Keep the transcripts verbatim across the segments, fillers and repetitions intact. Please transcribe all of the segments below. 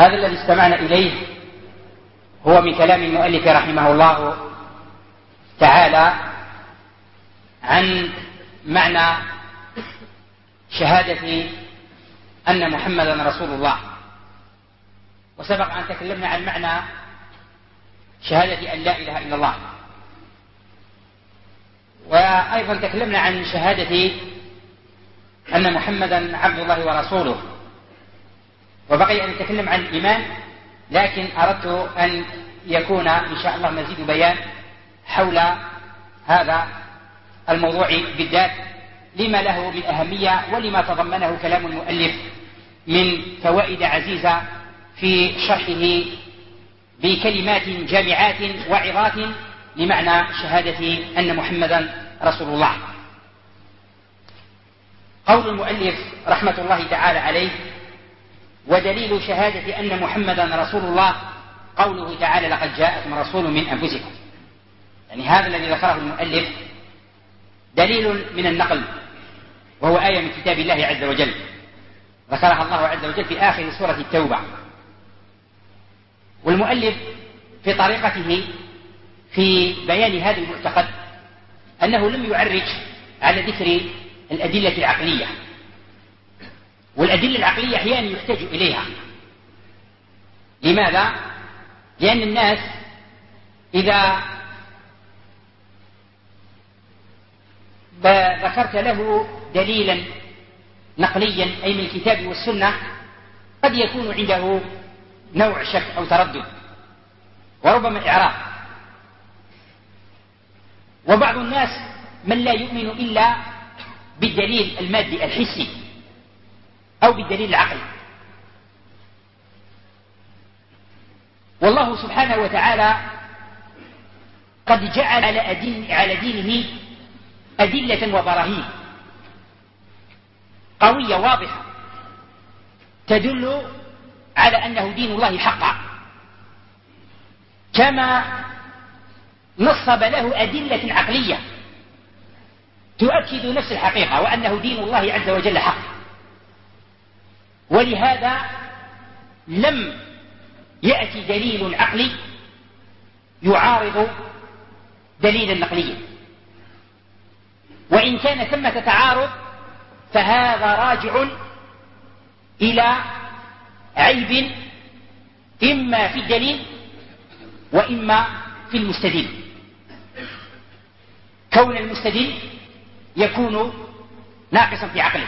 هذا الذي استمعنا إليه هو من كلام المؤلف رحمه الله تعالى عن معنى شهادة أن محمدا رسول الله. وسبق أن تكلمنا عن معنى شهادة أن لا إله إلا الله، وأيضا تكلمنا عن شهادة أن محمدا عبد الله ورسوله، وبقي أن نتكلم عن الإيمان، لكن أردت أن يكون إن شاء الله مزيد بيان حول هذا الموضوع بالذات لما له من أهمية ولما تضمنه كلام المؤلف من فوائد عزيزة في شرحه بكلمات جامعات وعظات لمعنى شهادة أن محمدا رسول الله. قول المؤلف رحمة الله تعالى عليه: ودليل شهادة أن محمدا رسول الله قوله تعالى: لقد جاءكم رسول من أنفسكم. يعني هذا الذي ذكره المؤلف دليل من النقل، وهو آية من كتاب الله عز وجل ذكرها الله عز وجل في آخر سورة التوبة. والمؤلف في طريقته في بيان هذا المعتقد أنه لم يعرج على ذكر الأدلة العقلية، والأدلة العقلية أحيانا يحتاج إليها. لماذا؟ لأن الناس إذا ذكرت له دليلا نقليا أي من الكتاب والسنة قد يكون عنده نوع شك أو تردد وربما إعراض. وبعض الناس من لا يؤمن إلا بالدليل المادي الحسي أو بالدليل العقلي. والله سبحانه وتعالى قد جعل على دينه أدلة وبراهين قوية واضحة تدل على أنه دين الله حقا، كما نصب له أدلة عقلية تؤكد نفس الحقيقة وأنه دين الله عز وجل حق. ولهذا لم يأتي دليل عقلي يعارض دليلا نقليا، وإن كان ثمة تعارض فهذا راجع إلى عيب إما في الدليل وإما في المستدل. كون المستدل يكون ناقصا في عقله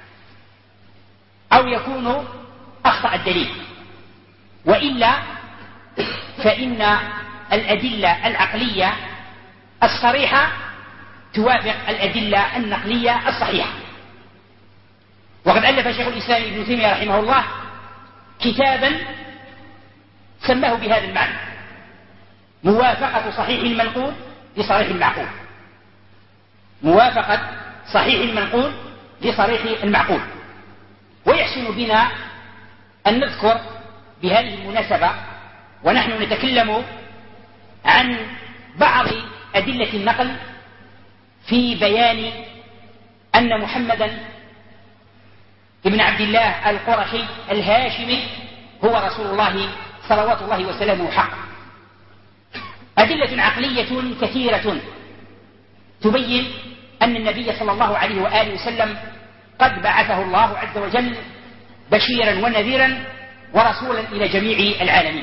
أو يكون أخطأ الدليل، وإلا فإن الأدلة العقلية الصريحة توافق الأدلة النقلية الصحيحة. وقد ألف شيخ الإسلام ابن تيمية رحمه الله كتابا سماه بهذا المعنى: موافقة صحيح المنقول لصريح المعقول. موافقة صحيح المنقول لصريح المعقول. ويحسن بنا أن نذكر بهذه المناسبة ونحن نتكلم عن بعض أدلة النقل في بيان أن محمدا ابن عبد الله القرشي الهاشمي هو رسول الله صلوات الله وسلامه حق. أدلة عقلية كثيرة تبين أن النبي صلى الله عليه وآله وسلم قد بعثه الله عز وجل بشيرا ونذيرا ورسولا إلى جميع العالمين.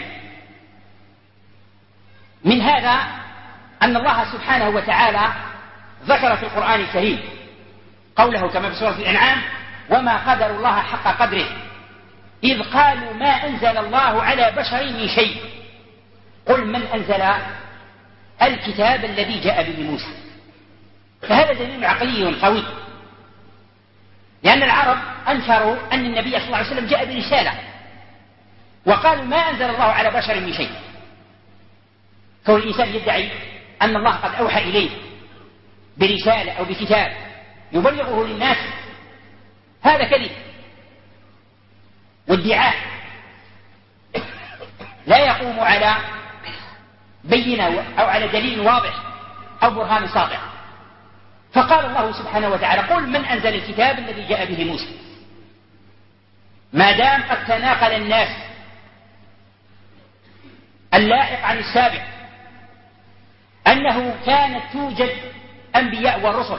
من هذا أن الله سبحانه وتعالى ذكر في القرآن الكريم قوله كما في سورة الأنعام: وما قدر الله حق قدره إذ قالوا ما أنزل الله على بشر من شيء قل من أنزل الكتاب الذي جاء به موسى. فهذا دليل عقلي قوي، لأن العرب أنكروا أن النبي صلى الله عليه وسلم جاء برسالة وقالوا ما أنزل الله على بشر من شيء. كون الإنسان يدعي أن الله قد أوحى إليه برسالة أو بكتاب يبلغه للناس هذا كذب وادعاء لا يقوم على بينة أو على دليل واضح أو برهان ساطع. فقال الله سبحانه وتعالى: قل من أنزل الكتاب الذي جاء به موسى. ما دام قد تناقل الناس اللاحق عن السابق أنه كانت توجد أنبياء ورسل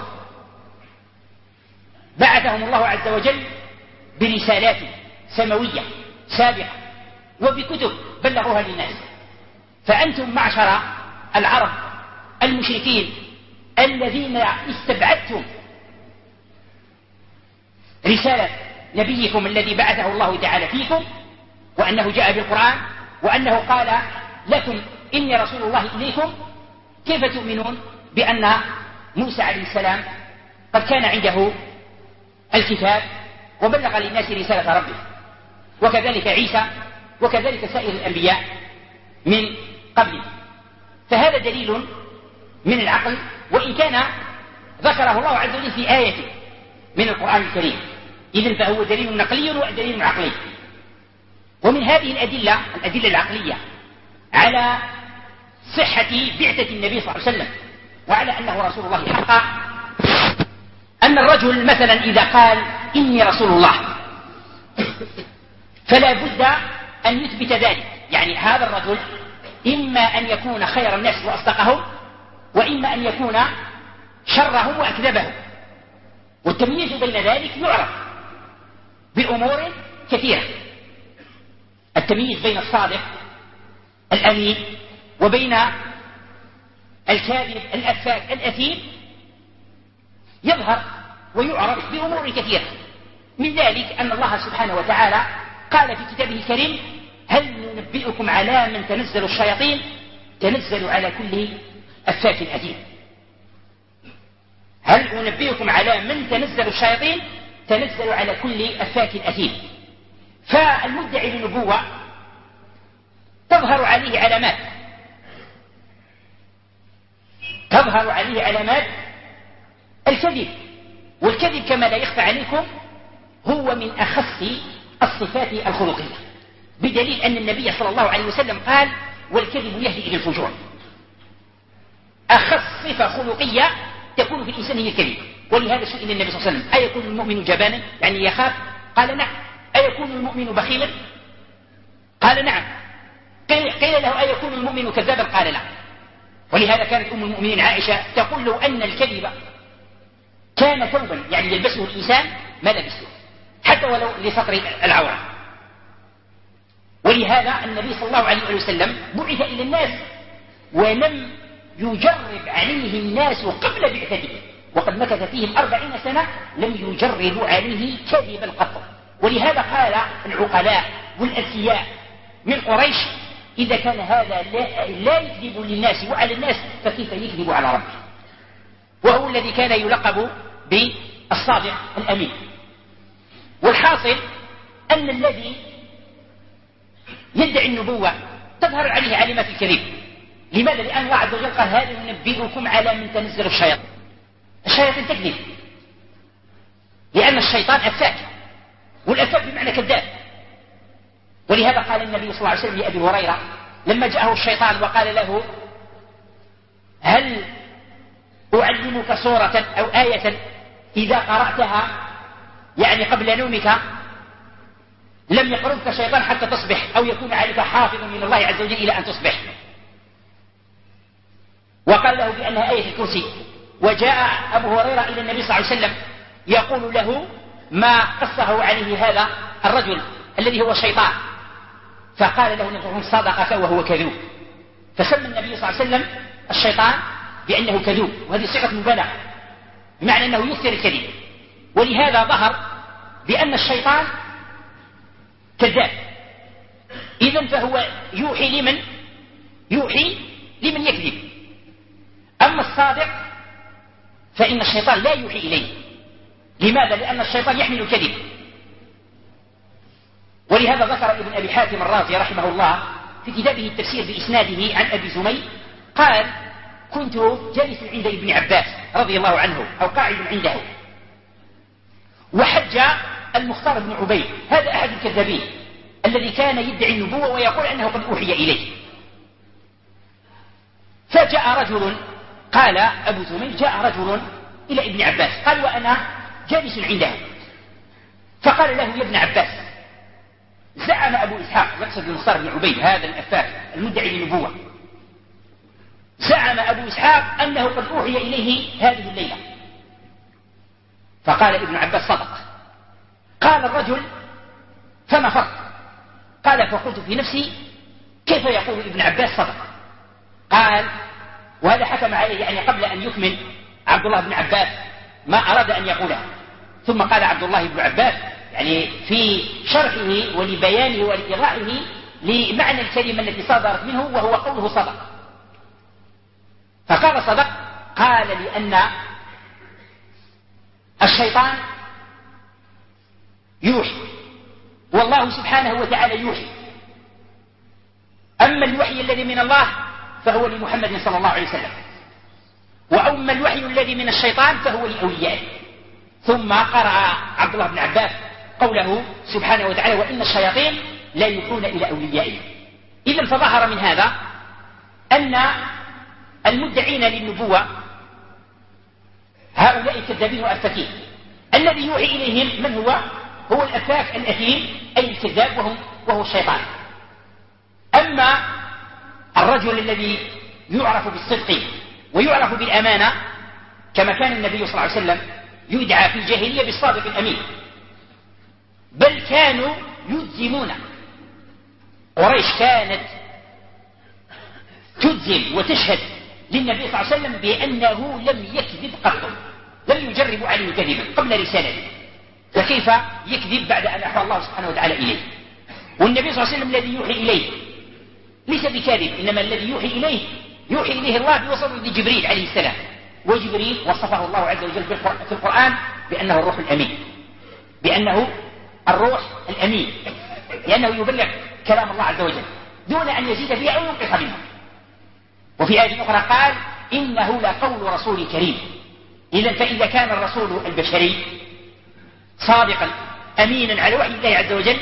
بعثهم الله عز وجل برسالات سماوية سابقة وبكتب بلغوها للناس. فأنتم معشر العرب المشركين الذين استبعدتم رسالة نبيكم الذي بعثه الله تعالى فيكم وأنه جاء بالقرآن وأنه قال لكم إني رسول الله إليكم، كيف تؤمنون بأن موسى عليه السلام قد كان عنده الكتاب وبلغ للناس رسالة ربه، وكذلك عيسى وكذلك سائر الأنبياء من قبله؟ فهذا دليل من العقل، وإن كان ذكره الله عز وجل في آية من القرآن الكريم، إذن فهو دليل نقلي ودليل عقلي. ومن هذه الأدلة الأدلة العقلية على صحة بعثة النبي صلى الله عليه وسلم وعلى أنه رسول الله حقا أن الرجل مثلا إذا قال إني رسول الله فلا بد أن يثبت ذلك، يعني هذا الرجل إما أن يكون خير الناس وأصدقهم وإما أن يكون شرهم وأكذبهم، والتمييز بين ذلك يعرف بأمور كثيرة. التمييز بين الصادق الأمين وبين الكاذب الأفاك الأثيم يظهر ويعرف بأمور كثيرة. من ذلك أن الله سبحانه وتعالى قال في كتابه الكريم: هل ننبئكم على من تنزل الشياطين؟ تنزل على كل أفاك أثيم. هل أنبئكم على من تنزل الشياطين؟ تنزل على كل أفاك أثيم. فالمدعي للنبوة تظهر عليه علامات تظهر عليه علامات الكذب، والكذب كما لا يخفى عليكم هو من أخص الصفات الخلقية، بدليل أن النبي صلى الله عليه وسلم قال: والكذب يهدي إلى الفجور. أخص صفة خلقية تكون في الإنسان هي الكذب. ولهذا سئل النبي صلى الله عليه وسلم: أيكون المؤمن جبانا؟ يعني يخاف؟ قال: نعم. أيكون المؤمن بخيلا؟ قال: نعم. قيل له: أيكون المؤمن كذابا؟ قال: لا. ولهذا كانت أم المؤمنين عائشة تقول: لو أن الكذب كان ثوبا يعني يلبسه الإنسان ما لبسه، حتى ولو لسطر العورة. ولهذا النبي صلى الله عليه وسلم بعث إلى الناس ولم يجرب عليه الناس قبل بعثته، وقد مكث فيهم أربعين سنة لم يجربوا عليه كذبا قط. ولهذا قال العقلاء والأذكياء من قريش: إذا كان هذا لا, لا يكذب للناس وعلى الناس فكيف يكذب على ربه؟ وهو الذي كان يلقب بالصادق الأمين. والحاصل أن الذي يدعي النبوة تظهر عليه علامات الكذب. لماذا؟ لأن الله عز وجل قال: هذا ننبئكم على من تنزل الشياطين. الشياطين تكذب، لأن الشيطان أفاك، والأفاك بمعنى كذاب. ولهذا قال النبي صلى الله عليه وسلم لأبي هريرة لما جاءه الشيطان وقال له: هل أعلمك سورة أو آية إذا قرأتها يعني قبل نومك لم يقربك الشيطان حتى تصبح، أو يكون عليك حافظ من الله عز وجل إلى أن تصبح؟ وقال له بأنها آية الكرسي. وجاء أبو هريرة إلى النبي صلى الله عليه وسلم يقول له ما قصه عليه هذا الرجل الذي هو الشيطان، فقال له النبي: صدقك وهو كذوب. فسمى النبي صلى الله عليه وسلم الشيطان بأنه كذوب، وهذه صيغة مبالغة بمعنى أنه يكثر الكذب. ولهذا ظهر بأن الشيطان كذاب، إذن فهو يوحي لمن يوحي لمن يكذب. أما الصادق فإن الشيطان لا يوحي إليه. لماذا؟ لأن الشيطان يحمل الكذب. ولهذا ذكر ابن أبي حاتم الرازي رحمه الله في كتابه التفسير بإسناده عن أبي زميل قال: كنت جالسا عند ابن عباس رضي الله عنه أو قاعد عنده، وحج المختار بن عبيد، هذا أحد الكذابين الذي كان يدعي النبوة ويقول أنه قد أوحي إليه. فجاء رجل، قال أبو زميل: جاء رجل إلى ابن عباس قال وأنا جالس عنده، فقال له: يا ابن عباس، زعم أبو إسحاق، يقصد المختار بن عبيد هذا الأفاك المدعي للنبوة، زعم أبو إسحاق أنه قد أوحي إليه هذه الليلة. فقال ابن عباس صدق. قال الرجل فنفرت. قال فقلت في نفسي كيف يقول ابن عباس صدق؟ قال، وهذا حكم عليه يعني قبل أن يكمل عبد الله بن عباس ما أراد أن يقوله، ثم قال عبد الله بن عباس يعني في شرحه ولبيانه ولإيضاحه لمعنى الكلمة التي صدرت منه، وهو قوله صدق. فقال صدق، قال لأن الشيطان يوحي والله سبحانه وتعالى يوحي، أما الوحي الذي من الله فهو لمحمد صلى الله عليه وسلم، وأما الوحي الذي من الشيطان فهو لأوليائه. ثم قرأ عبد الله بن عباس قوله سبحانه وتعالى وإن الشياطين لا يوحون إلى أوليائهم. إذن فظهر من هذا أن المدعين للنبوة هؤلاء الكذابين والأفاكين، الذي يوحي إليهم من هو؟ هو الأفاك الأثيم أي الكذاب، وهو, وهو الشيطان. أما الرجل الذي يعرف بالصدق ويعرف بالأمانة كما كان النبي صلى الله عليه وسلم يدعى في الجاهلية بالصادق الأمين، بل كانوا يجزمون، قريش كانت تجزم وتشهد للنبي صلى الله عليه وسلم بأنه لم يكذب قط، لم يجرب عليه كذبا قبل رسالته، فكيف يكذب بعد أن أحوى الله سبحانه وتعالى إليه؟ والنبي صلى الله عليه وسلم الذي يوحي إليه ليس بكاذب، إنما الذي يوحي إليه يوحي إليه الله بوصفه لجبريل عليه السلام، وجبريل وصفه الله عز وجل في القرآن بأنه الروح الأمين، بأنه الروح الأمين، لأنه يبلغ كلام الله عز وجل دون أن يزيد فيها أو ينقص منها. وفي آية أخرى قال إنه لقول رسول كريم. إذا فإذا كان الرسول البشري صادقا أمينا على وحي الله عز وجل،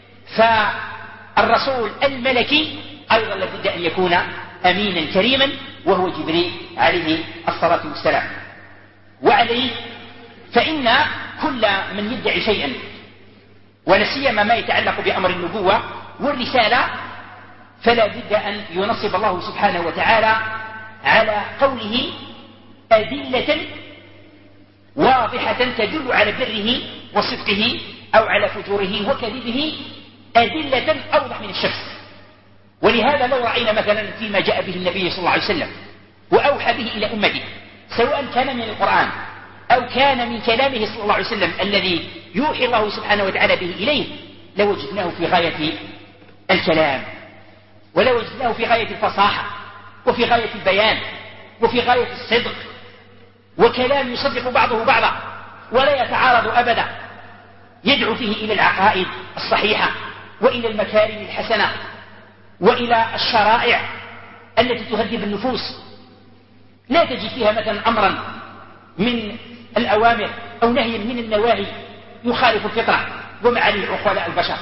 فالرسول الملكي أيضا لابد أن يكون أمينا كريما، وهو جبريل عليه الصلاة والسلام. وعليه فإن كل من يدعي شيئا ولسيما ما يتعلق بأمر النبوة والرسالة فلا بد أن ينصب الله سبحانه وتعالى على قوله أدلة واضحة تدل على بره وصدقه أو على فجوره وكذبه أدلة أوضح من الشمس. ولهذا لو رأينا مثلا فيما جاء به النبي صلى الله عليه وسلم وأوحى به إلى أمته، سواء كان من القرآن أو كان من كلامه صلى الله عليه وسلم الذي يوحي الله سبحانه وتعالى به إليه، لوجدناه في غاية الكلام، ولوجدناه في غاية الفصاحة، وفي غاية البيان، وفي غاية الصدق، وكلام يصدق بعضه بعضا ولا يتعارض أبدا، يدعو فيه إلى العقائد الصحيحة وإلى المكارم الحسنة وإلى الشرائع التي تهذب النفوس. لا تجد فيها مثلا أمرا من الأوامر أو نهي من النواهي يخالف الفطرة ومعاني عقلاء البشر.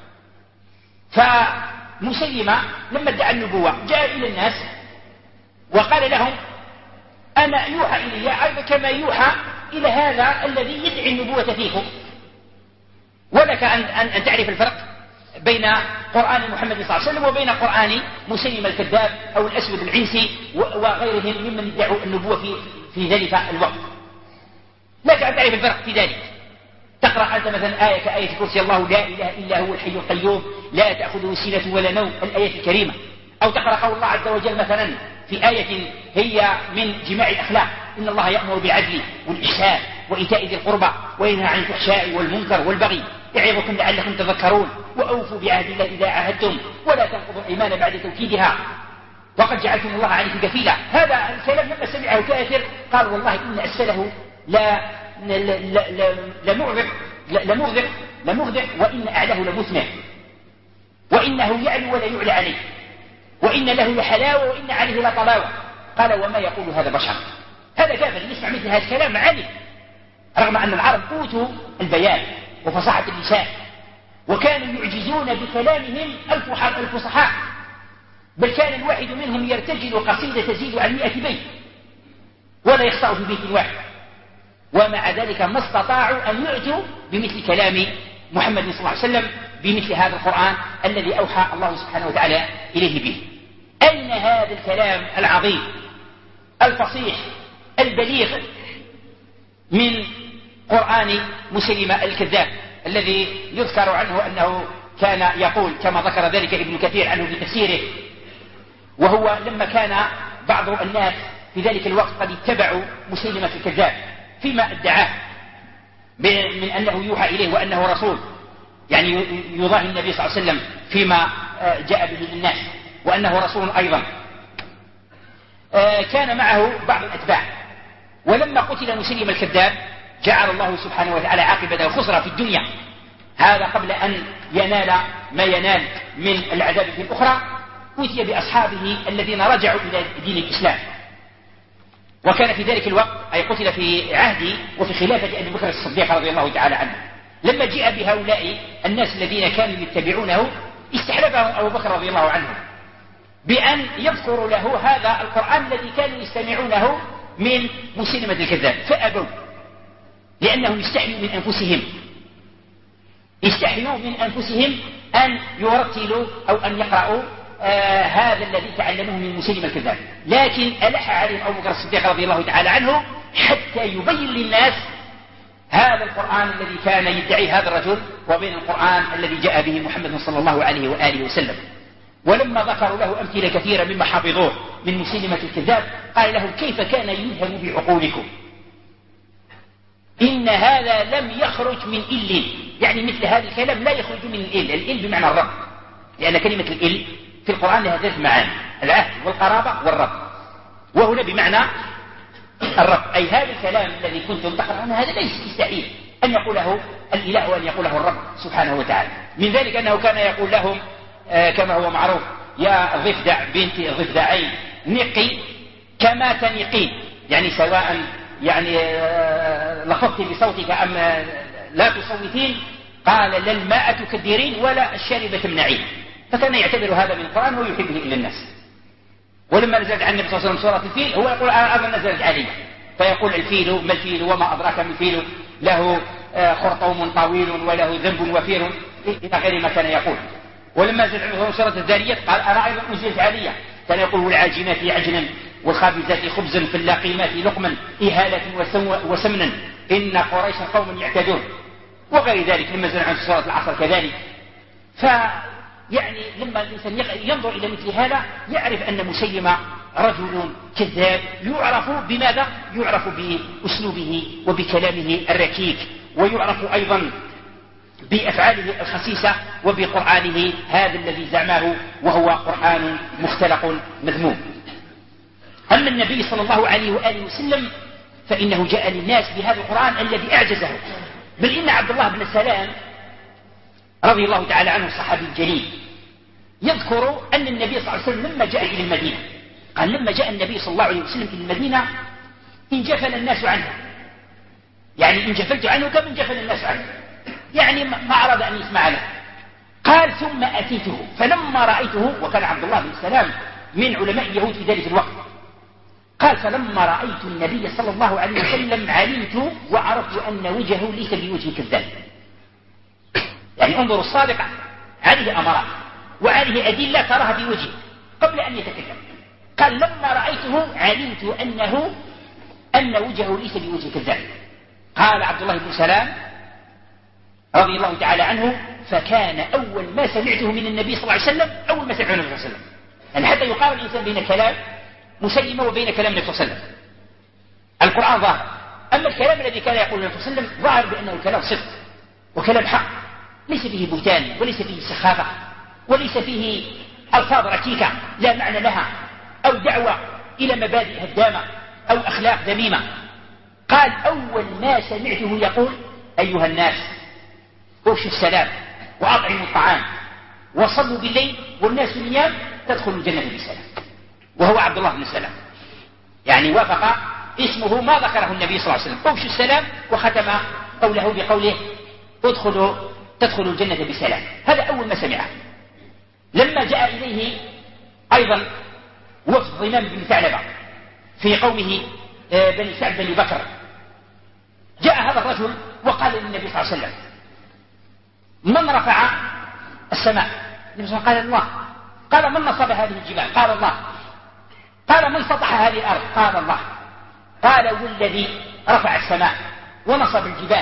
فمسيلمة لما ادعى النبوة جاء إلى الناس وقال لهم أنا يوحى إلي كما يوحى إلى هذا الذي يدعي النبوة فيكم، ولك أن, أن, أن تعرف الفرق بين قرآن محمد صلى الله عليه وسلم وبين قرآن مسيلمة الكذاب أو الأسود العنسي وغيرهم ممن يدعوا النبوة في, في ذلك الوقت. لك أن تعرف الفرق في ذلك. تقرأ أنت مثلا آية كآية كرسي الله لا إله إلا هو الحي القيوم لا تأخذه سنة ولا نوم، الآية الكريمة. أو تقرأ قول الله عز وجل مثلا في آية هي من جماع الأخلاق إن الله يأمر بالعدل والإحسان وإيتاء ذي القربى وينهى عن الفحشاء والمنكر والبغي يعظكم لعلكم تذكرون وأوفوا بعهد الله إذا عاهدتم ولا تنقضوا الأيمان بعد توكيدها وقد جعلتم الله عليكم كفيلا. هذا الكلام لما سمعه كافر قال والله إن أسفله لا لمغذق لمغذق لمغذق وإن أعلاه لمثمر وإنه يعلو ولا يعلى عليه وإن له لحلاوة وإن عليه لطلاوة. قال وما يقول هذا بشر. هذا كافر يسمع مثل هذا الكلام عالي، رغم أن العرب أوتوا البيان وفصاحة اللسان وكانوا يعجزون بكلامهم الفصحاء، بل كان الواحد منهم يرتجل قصيدة تزيد عن مئة بيت ولا يخطأ في بيت واحد، ومع ذلك ما استطاعوا أن يعتوا بمثل كلام محمد صلى الله عليه وسلم بمثل هذا القرآن الذي أوحى الله سبحانه وتعالى إليه به. أين هذا الكلام العظيم الفصيح البليغ من قرآن مسيلمة الكذاب الذي يذكر عنه أنه كان يقول كما ذكر ذلك ابن كثير عنه في تفسيره، وهو لما كان بعض الناس في ذلك الوقت قد اتبعوا مسيلمة الكذاب فيما ادعاه من أنه يوحى إليه وأنه رسول، يعني يضاهي النبي صلى الله عليه وسلم فيما جاء به للناس وأنه رسول أيضا، كان معه بعض الأتباع. ولما قتل مسيلمة الكذاب جعل الله سبحانه وتعالى عاقبته خسرة في الدنيا، هذا قبل أن ينال ما ينال من العذاب في الأخرى. أوتي بأصحابه الذين رجعوا إلى دين الإسلام، وكان في ذلك الوقت أي قتل في عهد وفي خلافة أبي بكر الصديق رضي الله تعالى عنه. لما جاء بهؤلاء الناس الذين كانوا يتبعونه استحلفهم أبو بكر رضي الله عنه بأن يذكروا له هذا القرآن الذي كانوا يستمعونه من مسيلمة الكذاب، فأبوا لأنهم يستحيوا من أنفسهم يستحيوا من أنفسهم أن يرتلوا أو أن يقرأوا آه هذا الذي تعلموه من مسيلمة الكذاب. لكن ألح عليهم أبو بكر الصديق رضي الله تعالى عنه حتى يبين للناس هذا القرآن الذي كان يدعي هذا الرجل وبين القرآن الذي جاء به محمد صلى الله عليه وآله وسلم. ولما ذكروا له أمثلة كثيرة مما حفظوه من مسيلمة الكذاب قال لهم كيف كان يلهم بعقولكم، إن هذا لم يخرج من إل، يعني مثل هذا الكلام لا يخرج من الإل. الإل بمعنى الرب، لأن كلمة الإل في القرآن لها ثلاث معاني: العهد والقرابة والرب، وهنا بمعنى الرب. أي هذا الكلام الذي كنتم تقرأون هذا ليس يستحيل أن يقوله الإله وأن يقوله الرب سبحانه وتعالى. من ذلك أنه كان يقول لهم آه كما هو معروف: يا ضفدع بنت الضفدعين نقي كما تنقين، يعني سواء يعني آه لفظت بصوتك أم لا تصوتين. قال: لا الماء تكدرين ولا الشارب تمنعين. فكان يعتبر هذا من القرآن ويحبه إلى الناس. ولما نزلت عن النبي صلى الله عليه وسلم سورة الفيل هو يقول أيضا نزلت علي، فيقول: الفيل ما الفيل وما أدراك ما الفيل، له خرطوم طويل وله ذنب وفير، إلى غير ما كان يقول. ولما نزلت عنه سورة الذاريات قال: أنا أيضا نزلت علي، كان يقول: والعاجنات عجنا والخابزات خبزا في اللاقيمات لقما إهالة وسمنا إن قريش قوم يعتدون، وغير ذلك. لما نزل عن سورة العصر كذلك. ف يعني لما الإنسان ينظر إلى مثل هذا يعرف أن مسيلمة رجل كذاب، يعرف بماذا؟ يعرف بأسلوبه وبكلامه الركيك، ويعرف أيضا بأفعاله الخسيسة وبقرآنه هذا الذي زعمه وهو قرآن مختلق مذموم. أما النبي صلى الله عليه وآله وسلم فإنه جاء للناس بهذا القرآن الذي أعجزه. بل إن عبد الله بن سلام رضي الله تعالى عنه الصحابي الجليل يذكر أن النبي صلى الله عليه وسلم لما جاء إلى المدينة قال: لما جاء النبي صلى الله عليه وسلم إلى المدينة انجفل الناس عنه، يعني انجفلت عنه كما انجفل الناس عنه، يعني ما أراد أن يسمع له. قال: ثم أتيته فلما رأيته، وكان عبد الله بن سلام من علماء اليهود في ذلك الوقت، قال: فلما رأيت النبي صلى الله عليه وسلم علمت وعرفت أن وجهه ليس بوجه كذاب. يعني انظروا الصادق عليه أمارات وعليه أدلة تراها في وجهه قبل أن يتكلم. قال: لما رأيته علمت أنه أن وجهه ليس بوجه كذاب. قال عبد الله بن سلام رضي الله تعالى عنه: فكان أول ما سمعته من النبي صلى الله عليه وسلم أول ما سمعته من النبي صلى الله عليه وسلم، يعني حتى يقارن الإنسان بين كلام مسيلمة وبين كلام النبي صلى الله عليه وسلم. القرآن ظاهر، أما الكلام الذي كان يقول النبي صلى الله عليه وسلم ظاهر بأنه كلام صدق وكلام حق، ليس فيه بهتان وليس فيه سخافة وليس فيه ألفاظ ركيكة لا معنى لها أو دعوة إلى مبادئ هدامة أو أخلاق ذميمة. قال: أول ما سمعته يقول: أيها الناس افشوا السلام وأطعموا الطعام وصلوا بالليل والناس نيام تدخلوا الجنة بسلام. وهو عبد الله بن سلام، يعني وافق اسمه ما ذكره النبي صلى الله عليه وسلم: افشوا السلام، وختم قوله بقوله: ادخلوا تدخلوا الجنة بسلام. هذا أول ما سمعه. لما جاء إليه أيضا وفد ضمام بن ثعلبة في قومه بني سعد بن بكر، جاء هذا الرجل وقال للنبي صلى الله عليه وسلم: من رفع السماء. النبي صلى الله عليه وسلم قال الله. قال من نصب هذه الجبال؟ قال الله. قال من سطح هذه الأرض؟ قال الله. قال والذي رفع السماء ونصب الجبال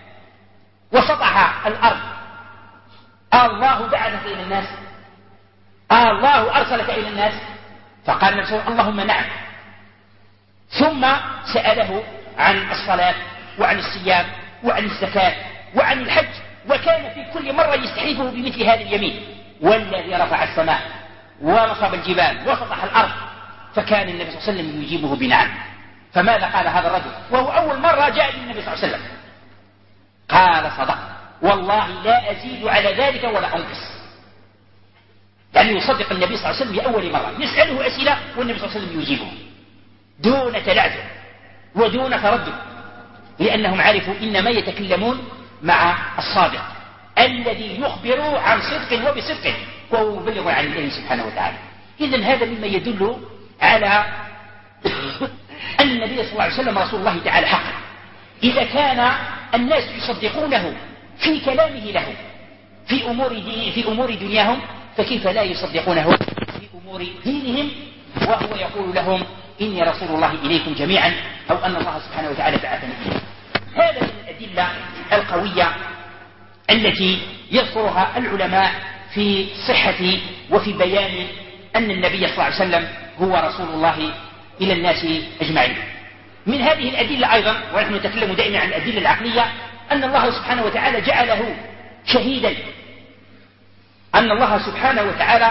وسطح الأرض الله بعثك إلى الناس؟ الله أرسلك إلى الناس؟ فقال النبي صلى الله عليه وسلم اللهم نعم. ثم سأله عن الصلاة وعن الصيام وعن الزكاة وعن الحج، وكان في كل مرة يستحيفه بمثل هذا اليمين: والذي رفع السماء ونصب الجبال وسطح الأرض. فكان النبي صلى الله عليه وسلم يجيبه بنعم. فماذا قال هذا الرجل وهو أول مرة جاء للنبي صلى الله عليه وسلم؟ قال صدق والله لا أزيد على ذلك ولا أنقص. يعني يصدق النبي صلى الله عليه وسلم لأول مرة، يسأله أسئلة والنبي صلى الله عليه وسلم يجيبه دون تلعثم ودون تردد، لأنهم عرفوا إنما يتكلمون مع الصادق الذي يخبر عن صدق وبصدق وهو مبلغ عن الله سبحانه وتعالى. إذن هذا مما يدل على أن النبي صلى الله عليه وسلم رسول الله تعالى حقا. إذا كان الناس يصدقونه في كلامه له في أمور, دي في أمور دنياهم، فكيف لا يصدقونه في أمور دينهم وهو يقول لهم إني رسول الله إليكم جميعا، أو أن الله سبحانه وتعالى بعثني إليكم. هذا من الأدلة القوية التي يذكرها العلماء في صحة وفي بيان أن النبي صلى الله عليه وسلم هو رسول الله إلى الناس أجمعين. من هذه الأدلة أيضا، ونحن نتكلم دائما عن الأدلة العقلية، أن الله سبحانه وتعالى جعله شهيدا. أن الله سبحانه وتعالى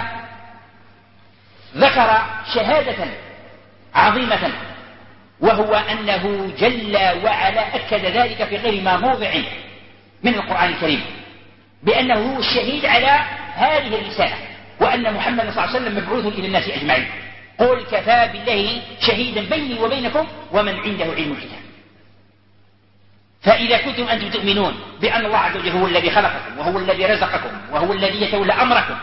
ذكر شهادة عظيمة، وهو أنه جل وعلا أكد ذلك في غير ما موضع من القرآن الكريم، بأنه هو الشهيد على هذه الرسالة، وأن محمد صلى الله عليه وسلم مبعوث إلى الناس أجمعين. قل كفى بالله شهيدا بيني وبينكم ومن عنده علم الكتاب. فإذا كنتم أنتم تؤمنون بأن الله عز وجل هو الذي خلقكم وهو الذي رزقكم وهو الذي يتولى أمركم،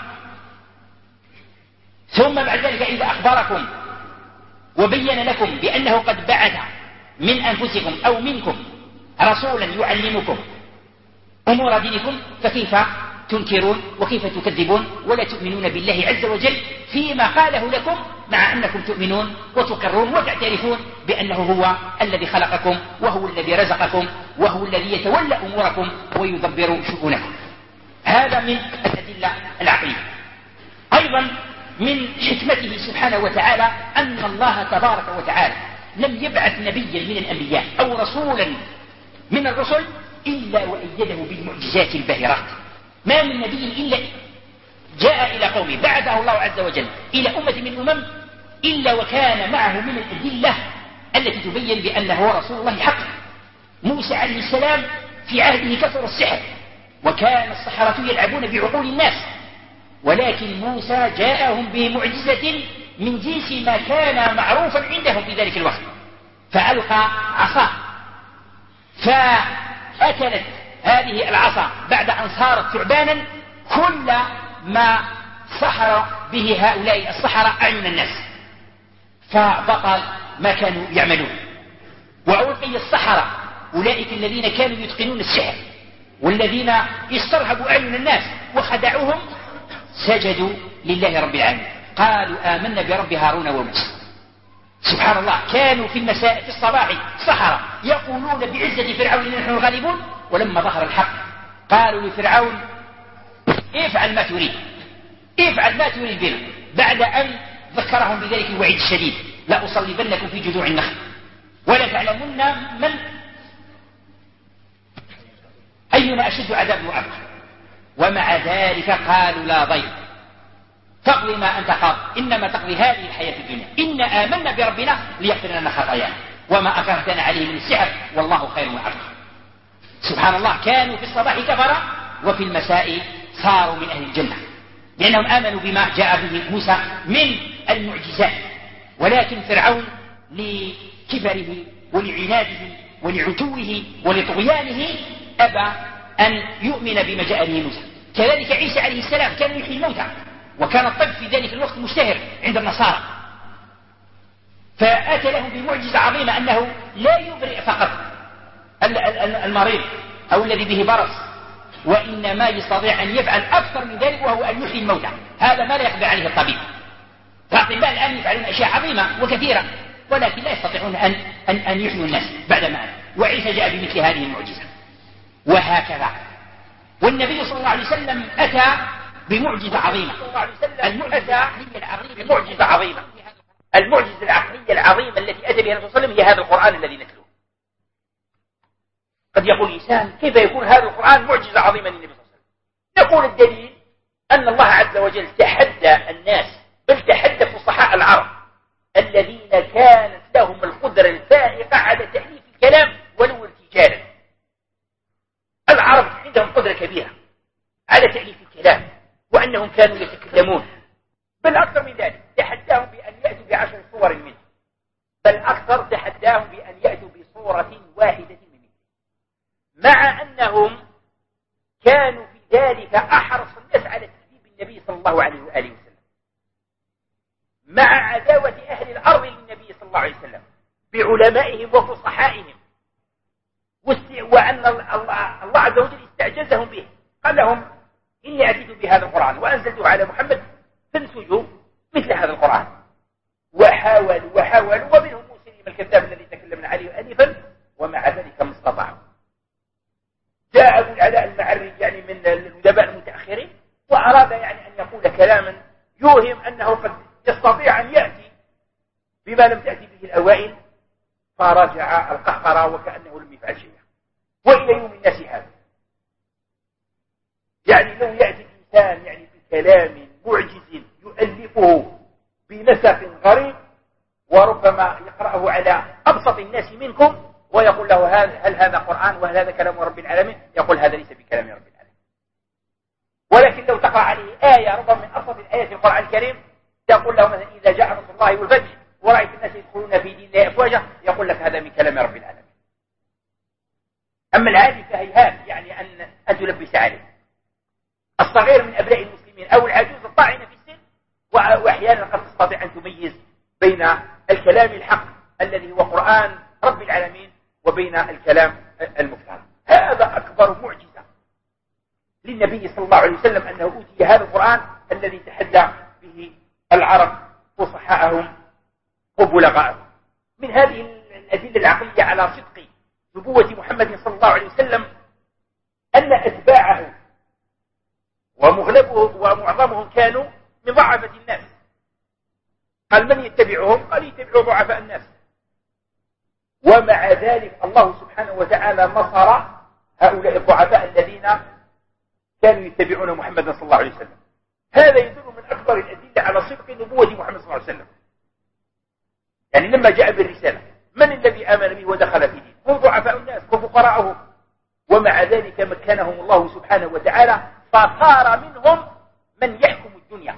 ثم بعد ذلك إذا أخبركم وبين لكم بأنه قد بعث من أنفسكم أو منكم رسولا يعلمكم أمور دينكم، فكيف تنكرون وكيف تكذبون ولا تؤمنون بالله عز وجل فيما قاله لكم، مع أنكم تؤمنون وتقرون وتعترفون بأنه هو الذي خلقكم وهو الذي رزقكم وهو الذي يتولى أموركم ويدبر شؤونكم. هذا من الأدلة العقلية. أيضا من حكمته سبحانه وتعالى أن الله تبارك وتعالى لم يبعث نبيا من الأنبياء أو رسولا من الرسل إلا وأيده بالمعجزات الباهرات. ما من نبي إلا جاء إلى قومه بعثه الله عز وجل إلى أمة من الأمم إلا وكان معه من الأدلة التي تبين بأنه هو رسول الله حقا. موسى عليه السلام في عهده كثر السحر وكان السحرة يلعبون بعقول الناس، ولكن موسى جاءهم بمعجزة من جنس ما كان معروفا عندهم في ذلك الوقت، فألقى عصاه فأكلت هذه العصا بعد أن صارت ثعبانا كل ما سحر به هؤلاء السحرة أعين الناس، فبطل ما كانوا يعملون. وألقي السحرة أولئك الذين كانوا يتقنون السحر والذين استرهبوا أعين الناس وخدعوهم سجدوا لله رب العالمين، قالوا آمنا برب هارون وموسى. سبحان الله، كانوا في المساء في الصباح سحرة يقولون بعزة فرعون نحن الغالبون، ولما ظهر الحق قالوا لفرعون افعل ما تريد افعل ما تريد بنا، بعد أن ذكرهم بذلك الوعيد الشديد: لا أصلبنكم في جذوع النخل ولا تعلمون من أينا أشد عذاب وأبقى. ومع ذلك قالوا لا ضير تقضي ما أنت قاض إنما تقضي هذه الحياة الدنيا إنا آمنا بربنا ليغفر لنا خطايانا وما أكرهتنا عليه من السحر والله خير وأبقى. سبحان الله، كانوا في الصباح كفرة وفي المساء صاروا من أهل الجنة لأنهم آمنوا بما جاء به موسى من المعجزات. ولكن فرعون لكبره ولعناده ولعتوه ولطغيانه أبى أن يؤمن بما جاء به موسى. كذلك عيسى عليه السلام كان يحيي الموتى، وكان الطب في ذلك الوقت مشتهر عند النصارى، فأتى لهم بمعجزة عظيمة أنه لا يبرئ فقط المريض أو الذي به برص وإنما يستطيع أن يفعل أكثر من ذلك، وهو أن يحيي الموتى. هذا ما لا يقدر عليه الطبيب. فالأطباء الآن يفعلون أشياء عظيمة وكثيرة، ولكن لا يستطيعون أن, أن, أن يحيوا الناس بعد ما وعيسى جاء بمثل هذه المعجزة. وهكذا. والنبي صلى الله عليه وسلم أتى بمعجزة عظيمة. المعجزة العقلية بمعجزة عظيمة. المعجزة العقلية العظيمة التي أتى بها النبي صلى الله عليه وسلم هي هذا القرآن الذي نتلوه. قد يقول الإنسان كيف يكون هذا القرآن معجزة عظيمة للنبي صلى الله عليه وسلم؟ نقول الدليل أن الله عز وجل تحدى الناس، بل تحدى فصحاء العرب الذين كانت لهم القدرة الفائقة على تأليف الكلام ولو ارتجالا. العرب عندهم قدرة كبيرة على تأليف الكلام، وأنهم كانوا يتكلمون. بل أكثر من ذلك تحداهم بأن يأتوا بعشر صور منه، بل أكثر تحداهم بأن يأتوا بصورة واحدة منه، مع أنهم كانوا في ذلك أحرص الناس على تكذيب النبي صلى الله عليه وآله وسلم، مع عداوة أهل الأرض للنبي صلى الله عليه وسلم بعلمائهم وفصحائهم، وأن الله عز وجل استعجزهم به. قال لهم إني أتيت بهذا القرآن وأنزلته على محمد فانسجوا مثل هذا القرآن. وحاولوا وحاولوا، ومنهم مسلم الكذاب الذي تكلمنا عليه آنفا، ومع ذلك ما استطاعوا. جاء أبو العلاء المعري يعني من الأدباء المتأخرين، وأراد يعني أن يقول كلاما يوهم أنه قد يستطيع أن يأتي بما لم تأتي به الأوائل، فرجع القهقرة وكأنه لم يفعل شيئا. وإلى يوم الناس هذا يعني لو يأتي الإنسان يعني بكلام معجز يؤلفه بنسق غريب، وربما يقرأه على أبسط الناس منكم، ويقول له هل هذا قرآن وهل هذا كلام رب العالمين؟ يقول هذا ليس بكلام رب العالمين. ولكن لو تقرأ عليه آية ربما من أبسط الآيات في القرآن الكريم، تقول له مثلا إذا جاء نصر الله والفتح ورأيت الناس يدخلون في دين الله أفواجا، يقول لك هذا من كلام رب العالمين. أما العادي فهيهات يعني أن أن تلبس عليه. الصغير من أبناء المسلمين أو العجوز الطاعنة في السن، وأحيانا قد تستطيع أن تميز بين الكلام الحق الذي هو قرآن رب العالمين وبين الكلام المفترى. هذا أكبر معجزة للنبي صلى الله عليه وسلم، أنه أوتي هذا القرآن الذي تحدى به العرب فصحاءهم وبلغاءهم. من هذه الأدلة العقلية على صدق نبوة محمد صلى الله عليه وسلم أن أتباعه ومغلبه ومعظمهم كانوا من ضعفة الناس. قال من يتبعهم؟ قال يتبعوا ضعفاء الناس. ومع ذلك الله سبحانه وتعالى نصر هؤلاء الضعفاء الذين كانوا يتبعون محمد صلى الله عليه وسلم. هذا يدل من أكبر الأدلة على صدق نبوة محمد صلى الله عليه وسلم. يعني لما جاء بالرسالة من الذي آمن به ودخل في دين؟ هم ضعفاء الناس وفقراءهم، ومع ذلك مكنهم الله سبحانه وتعالى، فصار منهم من يحكم الدنيا.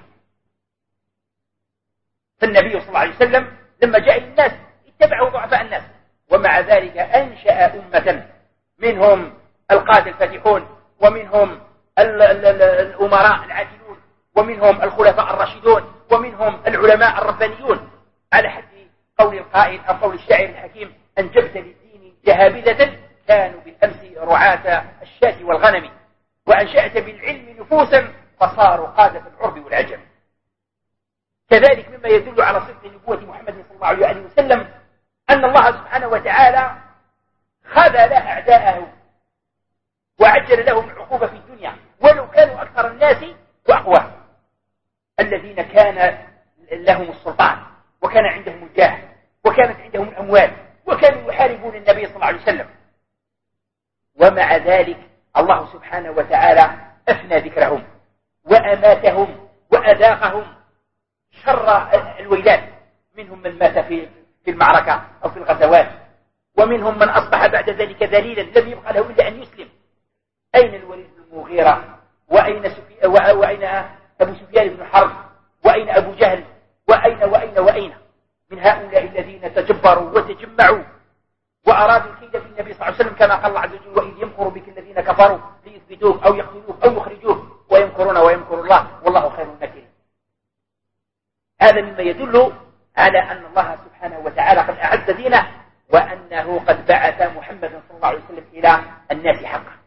فالنبي صلى الله عليه وسلم لما جاء للناس اتبعوا ضعفاء الناس، ومع ذلك أنشأ أمة منهم القادة الفاتحون، ومنهم الأمراء العادلون، ومنهم الخلفاء الراشدون، ومنهم العلماء الربانيون، على حد قول القائل أو قول الشاعر الحكيم أنجبت للدين جهابذة كانوا بالأمس رعاة الشاة والغنم، وأنشأت بالعلم نفوسا فصاروا قادة العرب والعجم. كذلك مما يدل على صدق نبوة محمد صلى الله عليه وسلم أن الله سبحانه وتعالى خذل أعداءه وعجل لهم العقوبة في الدنيا، ولو كانوا أكثر الناس وأقوى، الذين كان لهم السلطان وكان عندهم الجاه وكانت عندهم الأموال وكانوا يحاربون النبي صلى الله عليه وسلم. ومع ذلك الله سبحانه وتعالى أفنى ذكرهم وأماتهم وأذاقهم شر الويلات. منهم من مات في في المعركة أو في الغزوات، ومنهم من أصبح بعد ذلك ذليلا لم يبقى له إلا أن يسلم. أين الوليد بن المغيرة؟ وأين, سفي... وأين أبو سفيان بن حرب؟ وأين أبو جهل؟ وأين وأين وأين من هؤلاء الذين تجبروا وتجمعوا وأرادوا الكيد في النبي صلى الله عليه وسلم، كما قال الله عز وجل وإذ يمكر بك الذين كفروا ليثبتوك أو يقتلوك أو يخرجوك ويمكرون ويمكر الله والله خير الماكرين. هذا مما يدل على أن الله سبحانه وتعالى قد أعز دينه، وأنه قد بعث محمدا صلى الله عليه وسلم إلى الناس حقا.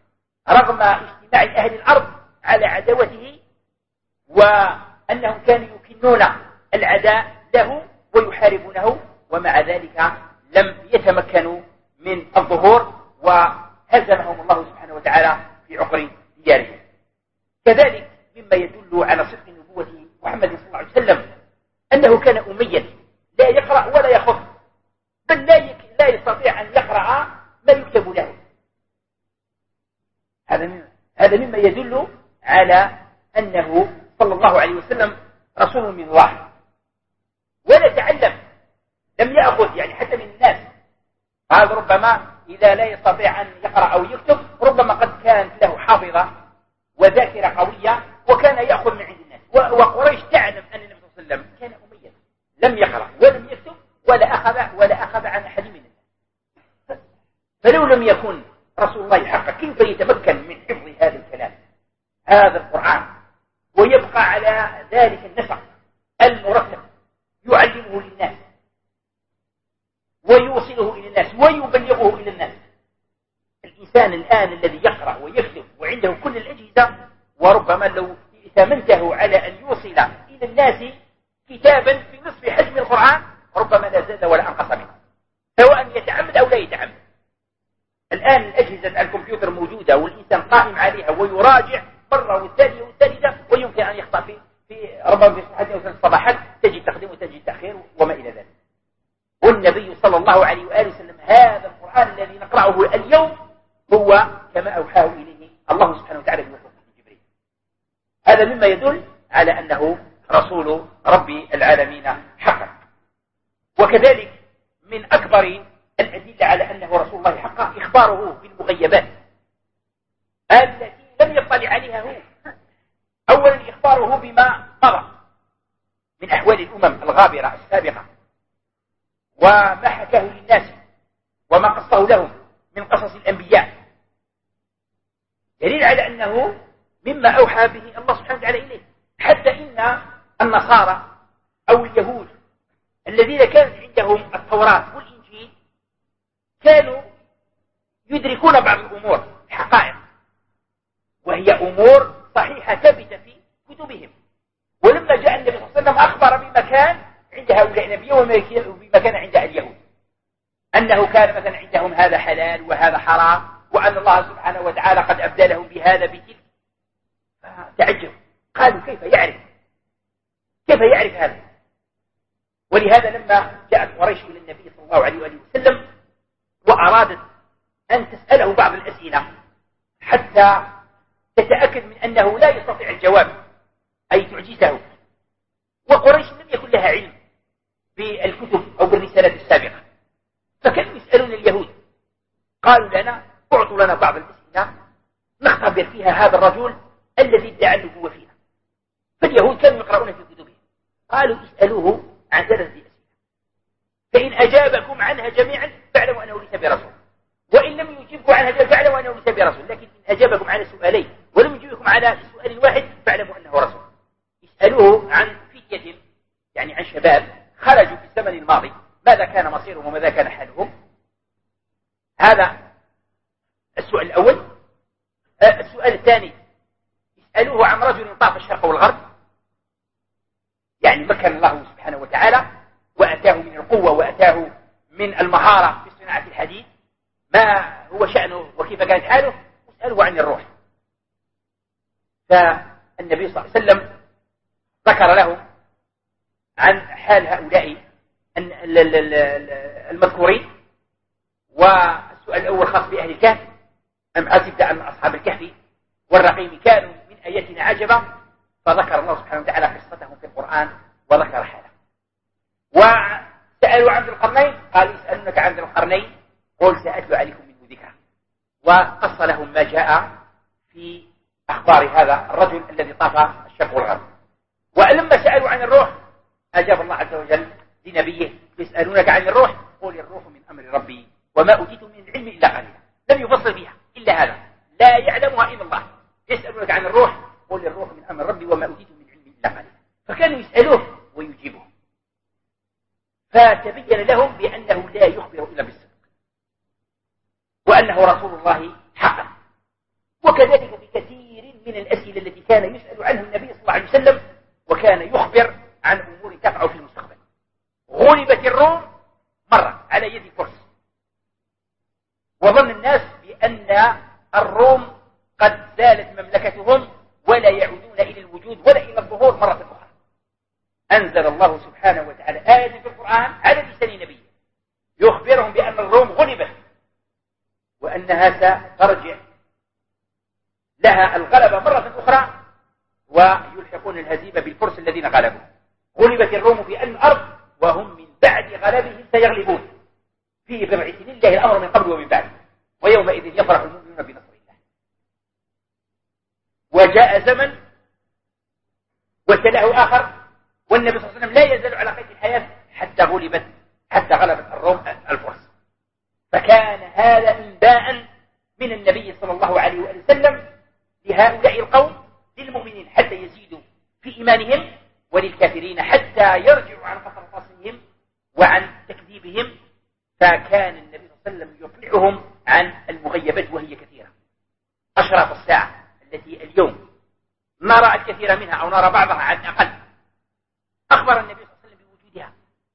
رغم اجتماع أهل الأرض على عداوته وأنهم كانوا يكنون العداء له ويحاربونه، ومع ذلك لم يتمكنوا من الظهور وهزمهم الله سبحانه وتعالى في عقر ديارهم. كذلك مما يدل على صدق نبوة محمد صلى الله عليه وسلم أنه كان أميا لا يقرأ ولا يخط، بل لا لا يستطيع أن يقرأ ما يكتب له. هذا هذا مما يدل على أنه صلى الله عليه وسلم رسول من الله، ولا تعلم، لم يأخذ يعني حتى من الناس. هذا ربما إذا لا يستطيع أن يقرأ أو يكتب ربما قد كانت له حافظة وذاكرة قوية وكان يأخذ من عند الناس. وقريش تعلم أن النبي صلى الله عليه وسلم كان أميا لم يقرأ ولم يكتب ولا أخذ ولا أخذ عن أحد من الناس. فلو لم يكن رسول الله حقا كيف يتمكن من حفظ هذا الكلام، هذا القرآن، ويبقى على ذلك النسق المرتب يعلمه للناس ويوصله إلى الناس ويبلغه إلى الناس. الإنسان الآن الذي يقرأ ويكتب وعنده كل الأجهزة، وربما لو ائتمنته على أن يوصل إلى الناس كتابا في نصف حجم القرآن ربما لا زاد ولا أنقص منه، سواء يتعمد أو لا يتعمد. الآن الأجهزة الكمبيوتر موجودة والإنسان قائم عليها ويراجع مرة والثانية والثالثة، ويمكن أن يخطأ في في ربما في صباحات أو ثلاث صباحات تجد تقديم وتجد تأخير وما إلى ذلك. والنبي صلى الله عليه وآله وسلم هذا القرآن الذي نقرأه اليوم هو كما أوحاه إليه الله سبحانه وتعالى بوحي جبريل. هذا مما يدل على أنه رسول رب العالمين حقا. وكذلك من أكبر الأدلة على أنه رسول الله حقا إخباره بالمغيبات التي لم يطلع عليها هو. أولا إخباره بما مضى من أحوال الأمم الغابرة السابقة وما حكاه للناس وما قصه لهم من قصص الأنبياء، دليل على أنه مما أوحى به الله سبحانه وتعالى إليه. حتى إن النصارى أو اليهود الذين كانت عندهم التوراة والإنجيل كانوا يدركون بعض الأمور الحقائق، وهي أمور صحيحة ثابتة في كتبهم. ولما جاء النبي صلى الله عليه وسلم أخبر بما كان عند هؤلاء النبي وبما كان عند اليهود، أنه كان مثلا عندهم هذا حلال وهذا حرام، وأن الله سبحانه وتعالى قد أبدلهم بهذا بتلك. تعجب، قالوا كيف يعرف كيف يعرف هذا؟ ولهذا لما جاءت قريش إلى النبي صلى الله عليه وآله وسلم وأرادت أن تسأله بعض الأسئلة حتى تتأكد من أنه لا يستطيع الجواب أي تعجزه، وقريش لم يكن لها علم بالكتب أو بالرسالات السابقة، فكانوا يسألون اليهود. قالوا لنا اعطوا لنا بعض الأسئلة نختبر فيها هذا الرجل الذي ادعى النبوة فينا. فاليهود كانوا يقرؤون في كتبهم. قالوا اسألوه عن ثلاثة أسئلة، فإن أجابكم عنها جميعا فاعلموا أنه ليس برسول، وإن لم يجيبكم عنها جميعا فاعلموا أنه ليس برسول، لكن إن أجابكم على سؤالين ولم يجيبكم على سؤال واحد فاعلموا أنه رسول. اسألوه عن فتية يعني عن شباب خرجوا في الزمن الماضي، ماذا كان مصيرهم وماذا كان حالهم. هذا السؤال الأول. السؤال الثاني اسألوه عن رجل طاف الشرق والغرب، يعني مكن الله سبحانه وتعالى وأتاه من القوة وأتاه من المهارة في صناعة الحديد، ما هو شأنه وكيف كانت حاله. اسألوه عن الروح. فالنبي صلى الله عليه وسلم ذكر له عن حال هؤلاء المذكورين. والسؤال الأول خاص بأهل الكهف، أم حسبت أن أصحاب الكهف والرقيم كانوا من آياتنا عجبا، فذكر الله سبحانه وتعالى قصتهم في القرآن وذكر حاله. وسألوا عن ذي القرنين، قالوا يسألونك عن ذي القرنين قل سأتلو عليكم منه ذكرا، وقص لهم ما جاء في أخبار هذا الرجل الذي طاف الشرق والغرب. ولما سألوا عن الروح أجاب الله عز وجل لنبيه يسألونك عن الروح قل الروح من أمر ربي وما أوتيتم من العلم إلا قليلا. لم يفصل فيها إلا هذا، لا يعلمها إلا الله. يسألونك عن الروح قل الروح من أمر ربي وما أوتيتم من علم إلا قليلا. فكانوا يسألوه ويجيبه، فتبين لهم بأنه لا يخبر إلا بالصدق وأنه رسول الله حقا. وكذلك في كثير من الأسئلة التي كان يسأل عنها النبي صلى الله عليه وسلم، وكان يخبر عن أمور تقع في المستقبل. غلبت الروم مرة على يد الفرس، وظن الناس بأن الروم قد زالت مملكتهم ولا يعودون إلى الوجود ولا إلى الظهور مرة أخرى. أنزل الله سبحانه وتعالى آية في القرآن على لسان نبيه يخبرهم بأن الروم غلبت وأنها سترجع لها الغلبة مرة أخرى، ويلحقون الهزيمة بالفرس الذين غلبوا. غلبت الروم في أن الأرض وهم من بعد غلبهم سيغلبون في بضع سنين، الله الأمر من قبل ومن بعد، ويومئذ يفرح المؤمنون بنصر الله. وجاء زمن وتلاه آخر، والنبي صلى الله عليه وسلم لا يزال على قيد الحياة حتى غلبت حتى غلبت الروم الفرس. فكان هذا إنباء من النبي صلى الله عليه وسلم لهؤلاء القوم للمؤمنين حتى يزيدوا في إيمانهم، وللكافرين حتى يرجعوا عن قصصهم وعن تكذيبهم. فكان النبي صلى الله عليه وسلم يطلعهم عن المغيبات وهي كثيرة. أشراط الساعة التي اليوم نرى الكثير منها أو نرى بعضها على الأقل، أخبر النبي صلى الله عليه وسلم بوجودها.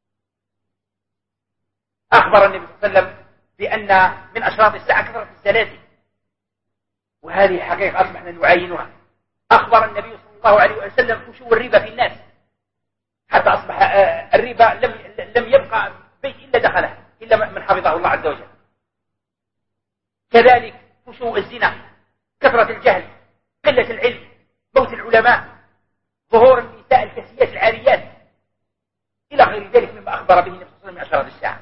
أخبر النبي صلى الله عليه وسلم بأن من أشراط الساعة كثرة الزلازل، وهذه حقيقة أصبحنا نعاينها. أخبر النبي صلى الله عليه وسلم فشو الربا في الناس، حتى أصبح الربا لم لم يبقى بيت إلا دخله إلا من حفظه الله عز وجل. كذلك فشو الزنا، كثرة الجهل، قلة العلم، موت العلماء، ظهور النساء الكاسيات العاريات، إلى غير ذلك مما أخبر به النبي صلى الله عليه وسلم من أشراط الساعة.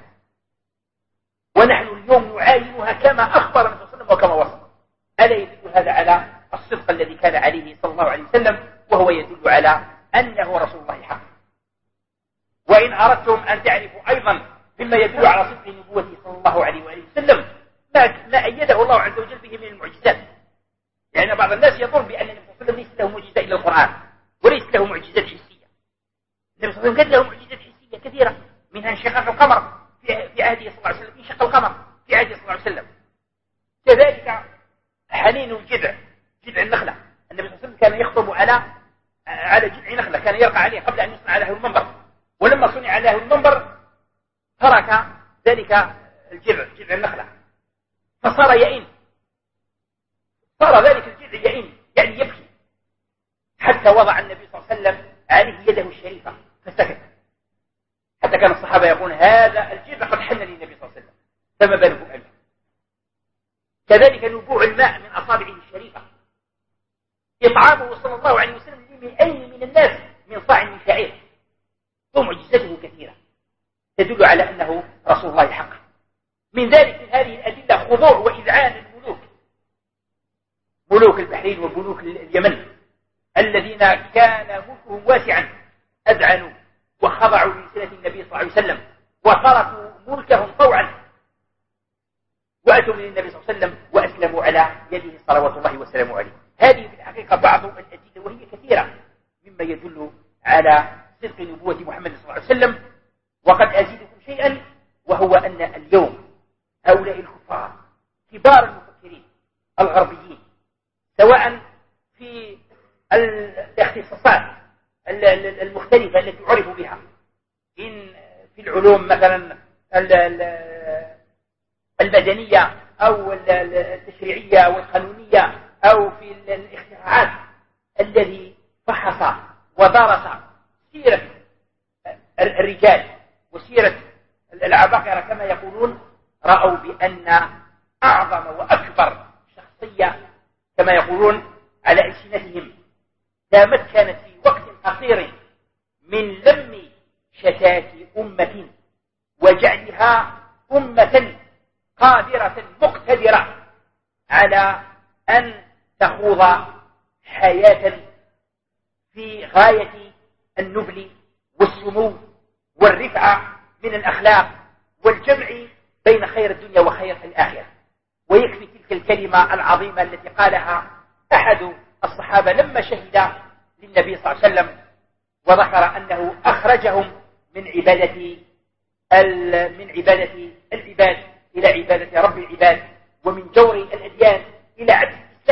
ونحن اليوم نعاينها كما أخبر النبي صلى الله عليه وسلم وكما وصف. ألا يدل هذا على الصدق الذي كان عليه صلى الله عليه وسلم، وهو يدل على أنه رسول الله حق. وإن أردتم أن تعرفوا أيضا مما يدل على صدق نبوته صلى الله عليه وسلم ما أيده الله عز وجل به من المعجزات. لأن يعني بعض الناس يظن بأن النبي صلى الله عليه وسلم ليس له معجزة إلا القرآن، وليس له معجزات حسية. النبي صلى الله عليه وسلم كان له معجزات حسية كثيرة، منها انشقاق القمر في عهده صلى الله عليه وسلم، انشق القمر في عهده صلى الله عليه وسلم. كذلك حنين الجذع، جذع النخلة، النبي صلى الله عليه وسلم كان يخطب على على جذع نخلة كان يرقى عليه قبل أن يصنع له المنبر، ولما صنع له المنبر ترك ذلك الجذع جذع النخلة فصار يئن، صار ذلك الجذع يئن يعني يبكي، حتى وضع النبي صلى الله عليه وسلم عليه يده الشريفة فسكت، حتى كان الصحابة يقولون هذا الجذع قد حن للنبي صلى الله عليه وسلم فما بالكم أنت. كذلك نبوع الماء من أصابعه الشريفة، إطعامه صلى الله عليه وسلم لمئين من الناس من صاع من شعير، ومعجزته كثيرة تدل على أنه رسول الله حق. من ذلك من هذه الأدلة خضوع وإذعان الملوك، ملوك البحرين وملوك اليمن الذين كان ملكهم واسعا، أذعنوا وخضعوا لرسالة النبي صلى الله عليه وسلم وتركوا ملكهم طوعا وأتوا من النبي صلى الله عليه وسلم وأسلموا على يده صلوات الله وسلامه عليه. هذه في الحقيقة بعض الأدلة وهي كثيرة مما يدل على صدق نبوة محمد صلى الله عليه وسلم. وقد أزيدكم شيئا، وهو أن اليوم هؤلاء الكفار كبار المفكرين الغربيين، سواء في الاختصاصات المختلفة التي عرفوا بها، إن في العلوم مثلا المدنية أو التشريعية والقانونية، أو في الاختراعات، الذي فحص ودرس سيرة الرجال وسيرة العباقرة كما يقولون، رأوا بأن أعظم وأكبر شخصية كما يقولون على ألسنتهم تمكنت في وقت قصير من لم شتات أمة وجعلها أمة قادرة مقتدرة على أن تخوض حياة في غاية النبل والسمو والرفعة من الأخلاق والجمع بين خير الدنيا وخير الآخرة. ويكفي تلك الكلمة العظيمة التي قالها أحد الصحابة لما شهد للنبي صلى الله عليه وسلم وذكر أنه أخرجهم من عبادة من عبادة العباد إلى عبادة رب العباد، ومن جور الأديان إلى عدل الإسلام،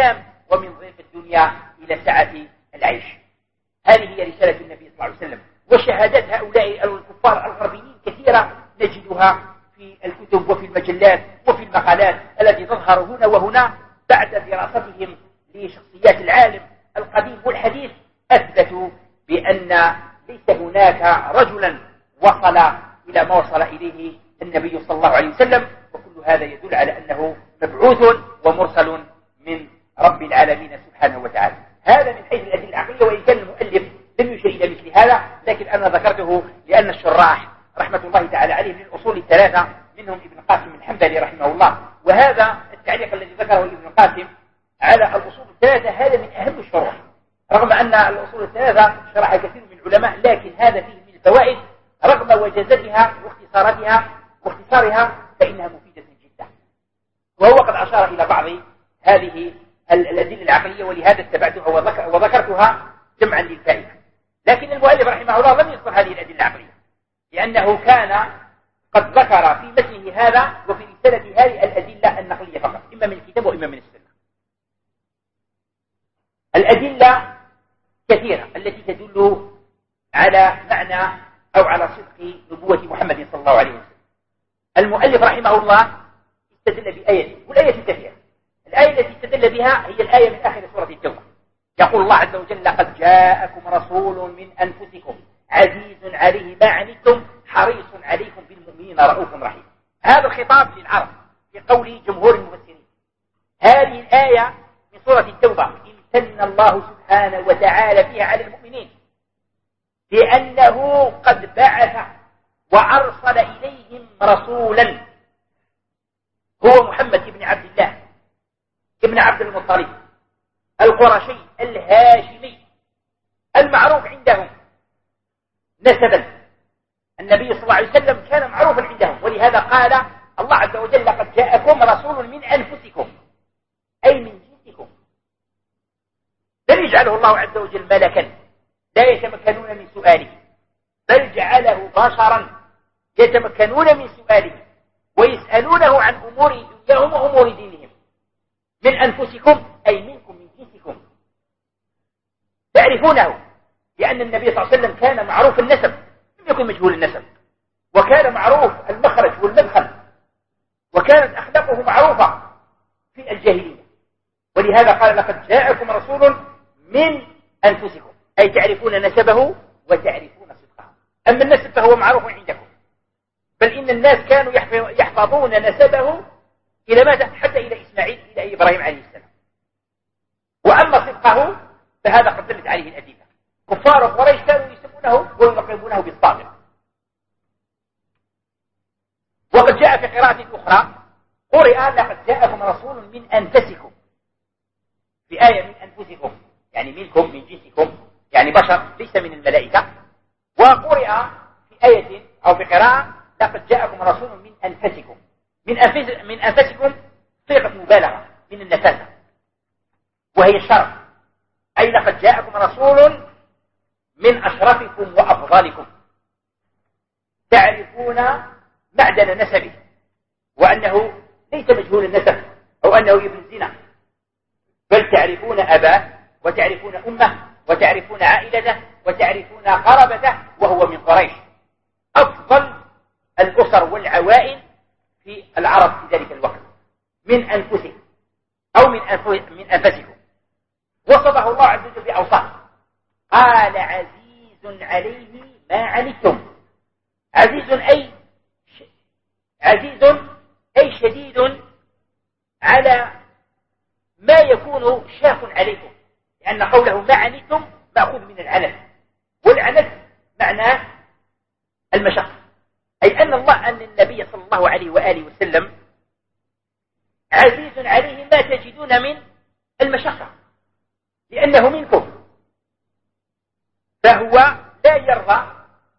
ومن ضيق الدنيا إلى سعة العيش. هذه هي رسالة النبي صلى الله عليه وسلم. وشهادات هؤلاء الكفار الغربيين كثيرة نجدها في الكتب وفي المجلات وفي المقالات التي تظهر هنا وهنا بعد دراستهم لشخصيات العالم القديم والحديث. أثبتوا بأن ليس هناك رجلا وصل إلى ما وصل إليه النبي صلى الله عليه وسلم، وكل هذا يدل على أنه مبعوث ومرسل من رب العالمين سبحانه وتعالى. هذا من حيث الأدلة العقلية، وإن كان المؤلف لم يشير إلى مثل هذا، لكن أنا ذكرته لأن الشراح رحمة الله تعالى عليه من الأصول الثلاثة منهم ابن قاسم الحنبلي رحمه الله. وهذا التعليق الذي ذكره ابن قاسم على الأصول الثلاثة هذا من أهم الشروح، رغم أن الأصول الثلاثة شرح كثير من العلماء، لكن هذا فيه من الفوائد رغم وجازتها واختصاراتها واختصارها فإنها مفيدة جدا. وهو قد أشار إلى بعض هذه الأدلة العقلية، ولهذا اتبعتها وذكرتها جمعا للفائدة. لكن المؤلف رحمه الله لم يذكر هذه الأدلة العقلية، لأنه كان قد ذكر في متنه هذا وفي رسالة هذه الأدلة النقلية فقط، إما من الكتاب وإما من السنة. الأدلة كثيرة التي تدل على معنى أو على صدق نبوة محمد صلى الله عليه وسلم. المؤلف رحمه الله استدل بآية، والآية كثيرة. الآية التي استدل بها هي الآية من آخر سورة التوبة. يقول الله عز وجل: لقد جاءكم رسول من أنفسكم عزيز عليه ما عنتم حريص عليكم بالمؤمنين رؤوف رحيم. هذا الخطاب للعرب في قول جمهور المفسرين. هذه الآية من سورة التوبة امتن الله سبحانه وتعالى فيها على المؤمنين بأنه قد بعث وأرسل إليهم رسولا هو محمد بن عبد الله ابن عبد المطلب القرشي الهاشمي المعروف عندهم نسبا. النبي صلى الله عليه وسلم كان معروفا عندهم، ولهذا قال الله عز وجل: لقد جاءكم رسول من أنفسكم، أي من جنسكم. لم يجعله الله عز وجل ملكا لا يتمكنون من سؤاله، بل جعله بشرا يتمكنون من سؤاله ويسألونه عن أمور دنياهم وأمور دينهم. من أنفسكم أي منكم من جنسكم، تعرفونه، لأن النبي صلى الله عليه وسلم كان معروف النسب، لم يكن مجهول النسب، وكان معروف المخرج والمدخل، وكانت أخلاقه معروفة في الجاهلية. ولهذا قال: لقد جاءكم رسول من أنفسكم، أي تعرفون نسبه وتعرفون صدقه. أما النسب فهو معروف عندكم، بل إن الناس كانوا يحفظون نسبه إلى ماذا؟ حتى إلى إسماعيل إلى إبراهيم عليه السلام. وأما صدقه فهذا قد دلت عليه الأدلة. كفار قريش كانوا يسمونه ويلقبونه بالصادق. وقد جاء في قراءة أخرى قرئ: لقد جاءكم رسول من أنفسكم، في آية من أنفسكم يعني منكم من جنسكم، يعني بشر ليس من الملائكة. وقرئ في آية أو بقراءة: لقد جاءكم رسول من أنفسكم. من أنفس من أنفسكم صيغة مبالغة من النفاسة، وهي الشرف، أي لقد جاءكم رسول من أشرفكم وأفضلكم، تعرفون معدن نسبه، وأنه ليس مجهول النسب أو أنه ابن الزنا، بل تعرفون أباه وتعرفون أمه وتعرفون عائلته وتعرفون قرابته، وهو من قريش، أفضل الأسر والعوائل في العرب في ذلك الوقت. من أنفسهم أو من من أنفسكم. وصفه الله عز وجل بأوصاف، قال: عزيز عليه ما عنتم. عزيز أي ش... عزيز أي شديد على ما يكون شاق عليكم، لأن قوله ما عنتم مأخوذ من العنت، والعنت معناه المشقة، أي أن الله أن النبي صلى الله عليه وآله وسلم عزيز عليه ما تجدون من المشقة، لأنه منكم، فهو لا يرضى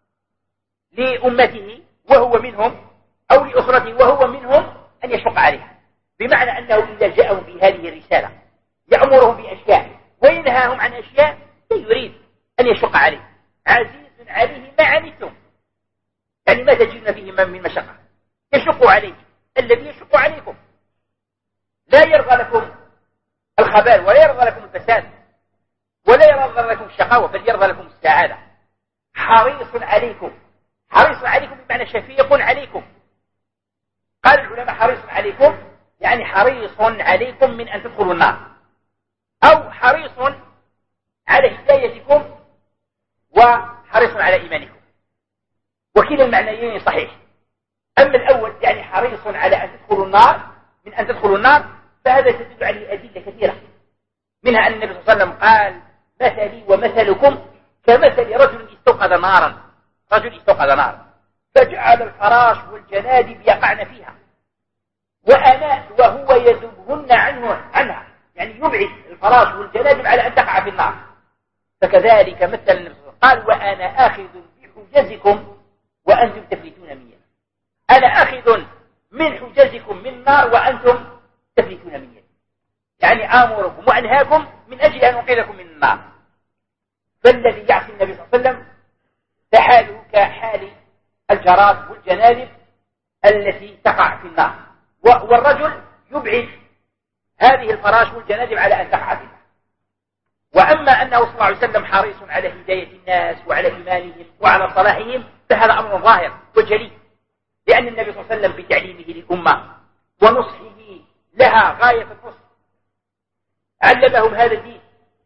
لأمته وهو منهم أو لأسرته وهو منهم أن يشق عليها، بمعنى أنه إذا جاءهم بهذه الرسالة يأمرهم بأشياء وينهاهم عن أشياء لا يريد أن يشق عليه. عزيز عليه ما عنتم، يعني ما تجدون فيه من مشقة، يشق عليه الذي يشق عليكم، لا يرضى لكم والخبال، ولا يرضى لكم الفساد، ولا يرضى لكم الشقاوة، بل يرضى لكم السعادة. حريص عليكم، حريص عليكم بمعنى شفيق عليكم. قال العلماء حريص عليكم يعني حريص عليكم من أن تدخلوا النار، أو حريص على هدايتكم وحريص على إيمانكم، وكلا المعنيين صحيح. أما الأول يعني حريص على أن تدخلوا النار، من أن تدخلوا النار، فهذا تدل عليه أدلة كثيرة، منها أن النبي صلى الله عليه وسلم قال مثلي ومثلكم كمثل رجل استوقد نارا، رجل استوقد نارا فجعل الفراش والجنادب يقعن فيها وأنا وهو يذبهن عنه عنها، يعني يبعد الفراش والجنادب على أن تقع في النار. فكذلك مثل النبي صلى الله عليه وسلم قال وأنا آخذ بحجزكم وأنتم تفلتون من يدي، أنا آخذ من حجزكم من نار وأنتم تفلتون من يدي، يعني آمركم وأنهاكم من أجل أن أنقذكم من النار. فالذي يعصي النبي صلى الله عليه وسلم فحاله كحال الجراد والجنادب التي تقع في النار، والرجل يبعد هذه الفراش والجنادب على أن تقع في النار. وأما أنه صلى الله عليه وسلم حريص على هداية الناس وعلى إيمانهم وعلى صلاحهم فهذا أمر ظاهر وجلي، لأن النبي صلى الله عليه وسلم بتعليمه للأمة ونصحه لها غاية النصح علمهم هذا الدين.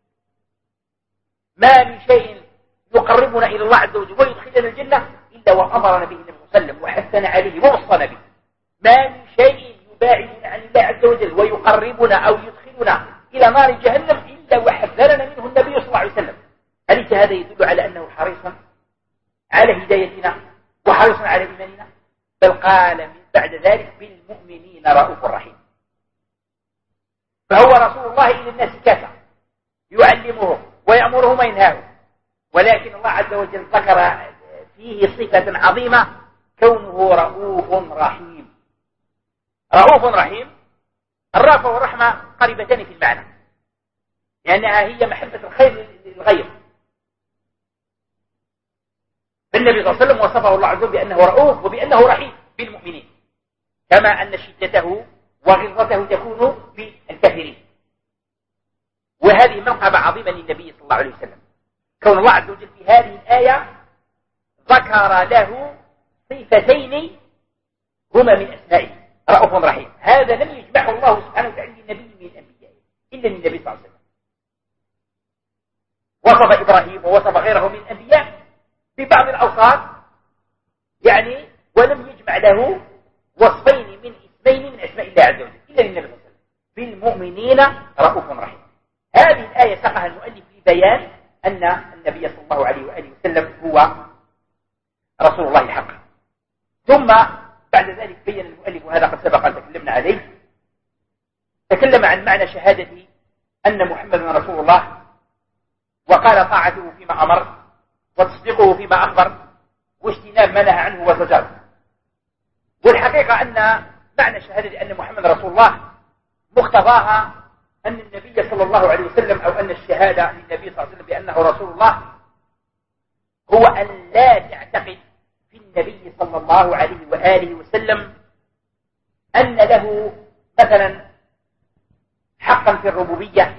ما من شيء يقربنا إلى الله عز وجل ويدخلنا الجنة إلا وأمرنا به النبي صلى الله عليه وسلم وحثنا عليه ووصانا به. ما من شيء يباعدنا عن الله عز وجل ويقربنا أو يدخلنا إلى نار جهنم إلا وحذرنا منه النبي صلى الله عليه وسلم. أليس هذا يدل على أنه حريص على هدايتنا وحريص على إيماننا؟ بل قال من بعد ذلك بالمؤمنين رؤوف رحيم. فهو رسول الله إلى الناس كافة يعلمهم ويأمرهم وينهاهم، ولكن الله عز وجل ذكر فيه صفة عظيمة كونه رؤوف رحيم. رؤوف رحيم، الرأفة والرحمة قريبتان في المعنى، لأنها هي محبة الخير للغير. النبي صلى الله عليه وسلم وصفه الله عز وجل بأنه رؤوف وبأنه رحيم بالمؤمنين، كما أن شدته وغلظته تكون بالكافرين. وهذه منقبة عظيمة للنبي صلى الله عليه وسلم، كون الله عز وجل في هذه الآية ذكر له صفتين هما من أسمائه رؤوف رحيم. هذا لم يجمعه الله سبحانه وتعالى للنبي من أنبيائه إلا للنبي صلى الله عليه وسلم. وصف إبراهيم ووصف غيره من الأنبياء ببعض الأوصاف يعني، ولم يجمع له وصفين من اسمين من أسماء الله عز وجل إلا للنبي صلى الله عليه وسلم. بالمؤمنين رؤوف رحيم. هذه الآية ساقها المؤلف لبيان أن النبي صلى الله عليه وآله وسلم هو رسول الله حقا. ثم بعد ذلك بين المؤلف، وهذا قد سبق أن تكلمنا عليه، تكلم عن معنى شهادة أن محمدا رسول الله، وقال طاعته فيما أمر وتصديقه فيما أخبر واجتناب ما نهى عنه وزجر. والحقيقة أن معنى شهادة أن محمد رسول الله مقتضاها أن النبي صلى الله عليه وسلم، أو أن الشهادة للنبي صلى الله عليه وسلم بأنه رسول الله، هو أن لا تعتقد في النبي صلى الله عليه وآله وسلم أن له مثلا حقا في الربوبية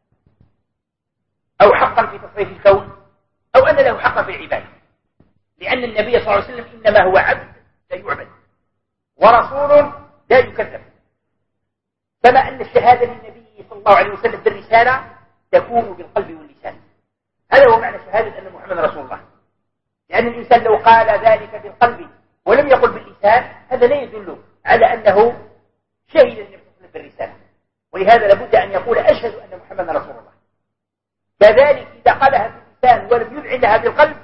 أو حقا في تصريف الكون أو أن له حقا في العبادة، لأن النبي صلى الله عليه وسلم إنما هو عبد لا يعبد ورسول لا يكذب. كما أن الشهادة للنبي صلى الله عليه وسلم بالرسالة تكون بالقلب واللسان. هذا هو معنى شهادة أن محمد رسول الله، لأن الإنسان لو قال ذلك بالقلب ولم يقل باللسان هذا لا يدل على أنه شهد النبي صلى الله عليه وسلم بالرسالة. ولهذا لابد أن يقول أشهد أن محمد رسول الله. كذلك إذا قالها باللسان ولم يذعن لها بالقلب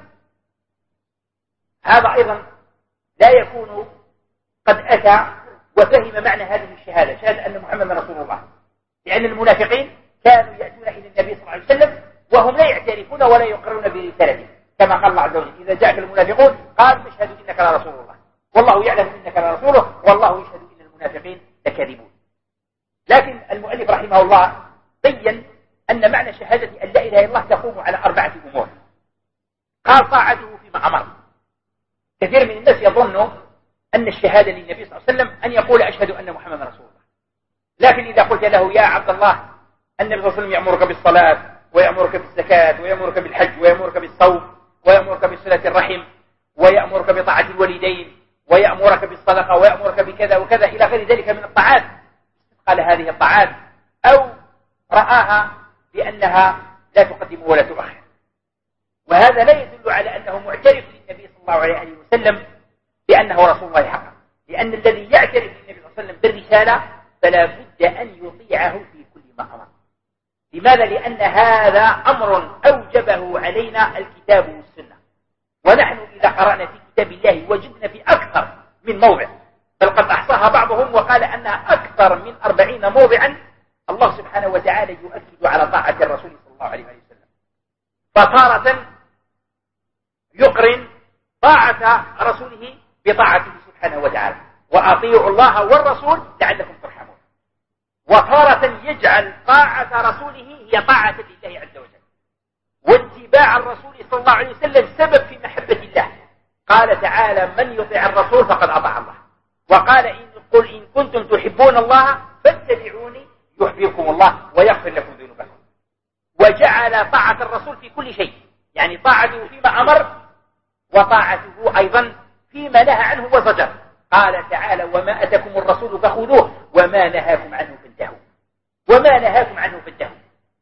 هذا أيضا لا يكون قد أتى وفهم معنى هذه الشهادة، شهادة أن محمد رسول الله. لأن المنافقين كانوا يأتون إلى النبي صلى الله عليه وسلم وهم لا يعترفون ولا يقرون برسالته، كما قال الله عز وجل إذا جاءك المنافقون قال نشهد إنك لرسول الله والله يعلم إنك لرسوله والله يشهد إن المنافقين لكاذبون. لكن المؤلف رحمه الله بين أن معنى شهادة أن لا إله إلا الله تقوم على أربعة أمور. قال طاعته فيما أمر. كثير من الناس يظنوا أن الشهادة للنبي صلى الله عليه وسلم أن يقول أشهد أن محمد رسول الله، لكن إذا قلت له يا عبد الله النبي صلى الله عليه وسلم يأمرك بالصلاة ويأمرك بالزكاة ويأمرك بالحج ويأمرك بالصوم ويأمرك بصلة الرحم ويأمرك بطاعة الوالدين ويأمرك بالصدقة ويأمرك بكذا وكذا إلى غير ذلك من الطاعات، قال هذه الطاعات أو رآها بأنها لا تقدم ولا تؤخر. وهذا لا يدل على أنه معترف للنبي صلى الله عليه وسلم بأنه رسول الله حقا، لأن الذي يعترف للنبي صلى الله عليه وسلم بالرسالة فلا بد أن يطيعه في كل ما أمر. لماذا؟ لأن هذا أمر أوجبه علينا الكتاب والسنة، ونحن إذا قرأنا في كتاب الله وجدنا في أكثر من موضع، بل قد أحصاها بعضهم وقال أنها أكثر من أربعين موضعا الله سبحانه وتعالى يؤكد على طاعة الرسول صلى الله عليه وسلم. فتارة يقرن طاعة رسوله بطاعته سبحانه وتعالى، وأطيعوا الله والرسول لعلكم ترحمون. وتارة يجعل طاعة رسوله هي طاعة لله عز وجل، واتباع الرسول صلى الله عليه وسلم سبب في محبة الله. قال تعالى: من يطيع الرسول فقد أطاع الله. وقال: إن قل إن كنتم تحبون الله فاتبعوني يحببكم الله ويغفر لكم ذنوبكم. وجعل طاعة الرسول في كل شيء، يعني طاعته فيما أمر وطاعته أيضا فيما نهى عنه وزجر. قال تعالى: وما أتاكم الرسول فخذوه وما نهاكم عنه فانتهوا. وما نهاكم عنه فانتهوا.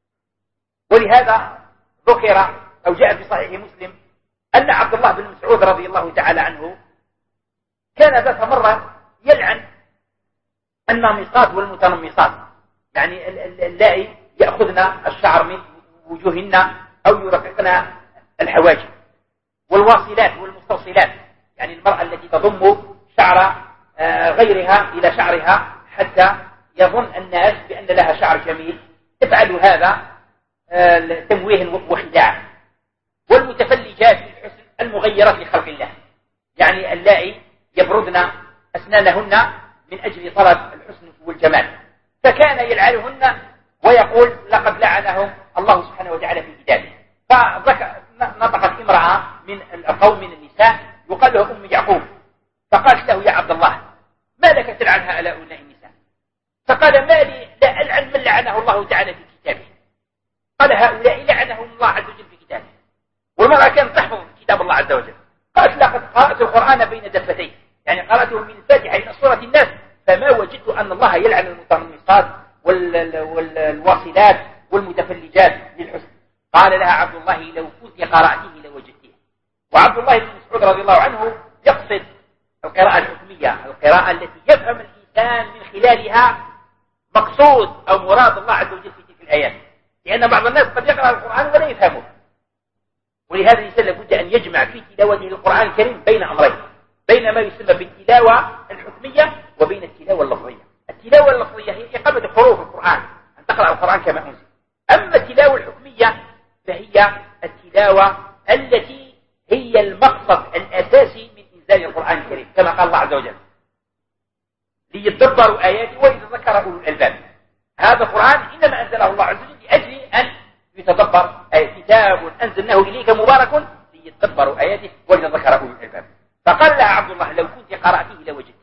ولهذا ذكر أو جاء في صحيح مسلم أن عبد الله بن مسعود رضي الله تعالى عنه كان ذات مرة يلعن النامصات والمتنمصات، يعني اللائي يأخذن الشعر من وجوهن أو يرققن الحواجب، والواصلات والمستوصلات، يعني المرأة التي تضم شعر غيرها إلى شعرها حتى يظن الناس بأن لها شعر جميل، تفعل هذا تمويه وخداع. والمتفلجات للحسن المغيرات لخلق الله، يعني اللائي يبردن أسنانهن من أجل طلب الحسن والجمال، فكان يلعنهن ويقول: لقد لعنهم الله سبحانه وتعالى في كتابه. فنطقت امرأة من القوم من النساء يقال له أم يعقوب، فقالت له: يا عبد الله، ما لك تلعن هؤلاء النساء؟ فقال: ما لي لا ألعن من لعنه الله تعالى في كتابه. قال: هؤلاء لعنهم الله عز وجل في كتابه. والمرأة كانت تحفظ كتاب الله عز وجل، قالت: لقد قرأت القرآن بين دفتين، يعني قرأته من الفاتحة إلى سورة الناس، فما وجدت أن الله يلعن المتنمصات والواصلات والمتفلجات للحسن. قال لها عبد الله: لو كنت قرأته لوجدته. وعبد الله بن مسعود رضي الله عنه يقصد القراءة الحكمية، القراءة التي يفهم الإنسان من خلالها مقصود أو مراد الله عز وجل في تلك الآيات، لأن بعض الناس قد يقرأ القرآن ولا يفهمه. ولهذا الإنسان لابد أن يجمع في تلاوته القرآن الكريم بين أمرين، بين ما يسمى بالتلاوة الحكمية وبين التلاوة اللفظية. التلاوة اللفظية هي إقامة حروف القرآن، أن تقرأ القرآن كما أنزل. أما التلاوة الحكمية فهي التلاوة التي هي المقصد الأساسي من إنزال القرآن الكريم، كما قال الله عز وجل: ليتدبروا آياته ويتذكر أولو الألباب. هذا القرآن إنما أنزله الله عز وجل لأجل أن يتدبر، أي كتاب أنزلناه إليك مبارك ليتدبروا آياته ويتذكر أولو الألباب. فقال لها عبد الله: لو كنت قرأته لوجدته.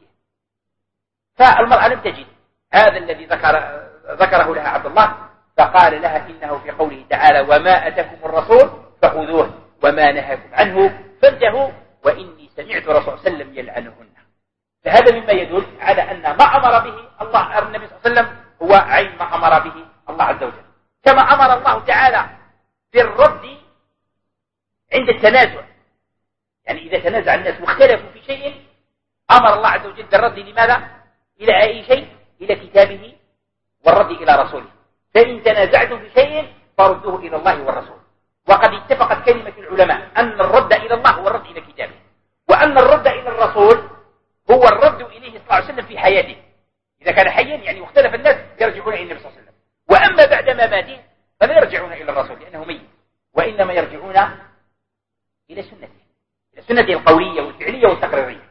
فالمرأة لم تجد هذا الذي ذكر ذكره لها عبد الله، فقال لها: إنه في قوله تعالى: وما أتاكم الرسول فخذوه وما نهاكم عنه فانتهوا وإني سمعت رسول الله صلى الله عليه وسلم يلعنهن. فهذا مما يدل على أن ما أمر به الله النبي صلى الله عليه وسلم هو عين ما أمر به الله عز وجل، كما أمر الله تعالى بالرد عند التنازع. يعني إذا تنازع الناس واختلفوا في شيء أمر الله عز وجل بالرد. لماذا؟ إلى أي شيء؟ إلى كتابه والرد إلى رسوله. فإن تنازعتم في شيء فردوه إلى الله والرسول. وقد اتفقت كلمة العلماء أن الرد إلى الله هو الرد إلى كتابه، وأن الرد إلى الرسول هو الرد إليه صلى الله عليه وسلم في حياته. إذا كان حيا يعني واختلف الناس يرجعون إلى النبي صلى الله عليه وسلم، وأما بعد ما ماته فلا يرجعون إلى الرسول لأنه ميت، وإنما يرجعون إلى سنته، إلى سنته القولية والفعلية والتقريرية.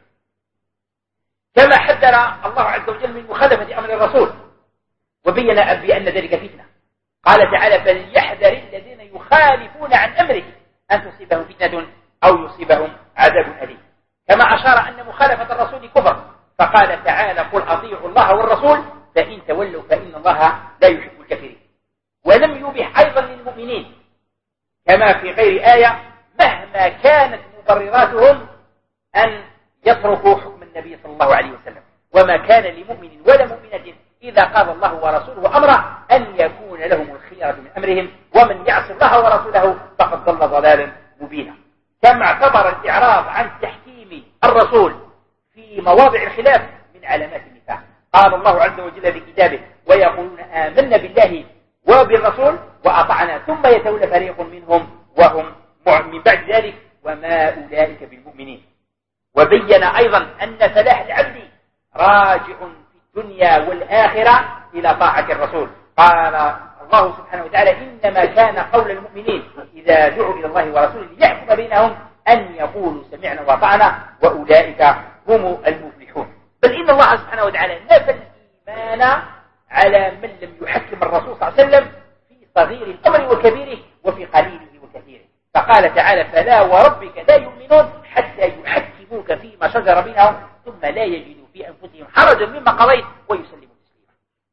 كما حذر الله عز وجل من مخالفة أمر الرسول وبين بأن ذلك فتنة. قال تعالى: فليحذر الذين يخالفون عن أمره أن تصيبهم فتنة أو يصيبهم عذاب أليم. كما أشار أن مخالفة الرسول كفر، فقال تعالى: قل أطيعوا الله والرسول فإن تولوا فإن الله لا يحب الكافرين. ولم يبح أيضا للمؤمنين كما في غير آية مهما كانت مبرراتهم أن يتركوا حكم النبي صلى الله عليه وسلم. وما كان لمؤمن ولا مؤمنة إذا قال الله ورسوله أمره أن يكون لهم الخيرة من أمرهم ومن يعص الله ورسوله فقد ضل ضلالا مبينا. كما اعتبر الإعراض عن تحكيم الرسول في مواضع الخلاف من علامات النفاق. قال الله عز وجل في كتابه ويقولون آمنا بالله وبالرسول وأطعنا ثم يتولى فريق منهم وهم من بعد ذلك وما أولئك بالمؤمنين. وبين أيضا أن فلاح العبد راجع في الدنيا والآخرة إلى طاعة الرسول. قال الله سبحانه وتعالى إنما كان قول المؤمنين إذا دعوا إلى الله ورسوله ليحكم بينهم أن يقولوا سمعنا وأطعنا وأولئك هم المفلحون. بل إن الله سبحانه وتعالى نفى الإيمان على من لم يحكم الرسول صلى الله عليه وسلم في صغير الأمر وكبيره وفي قليله وكثيره. فقال تعالى فلا وربك لا يؤمنون حتى يحكموك فيما شجر بينهم ثم لا يجدوا في أنفسهم حرجا مما قضيت ويسلموا تسليما.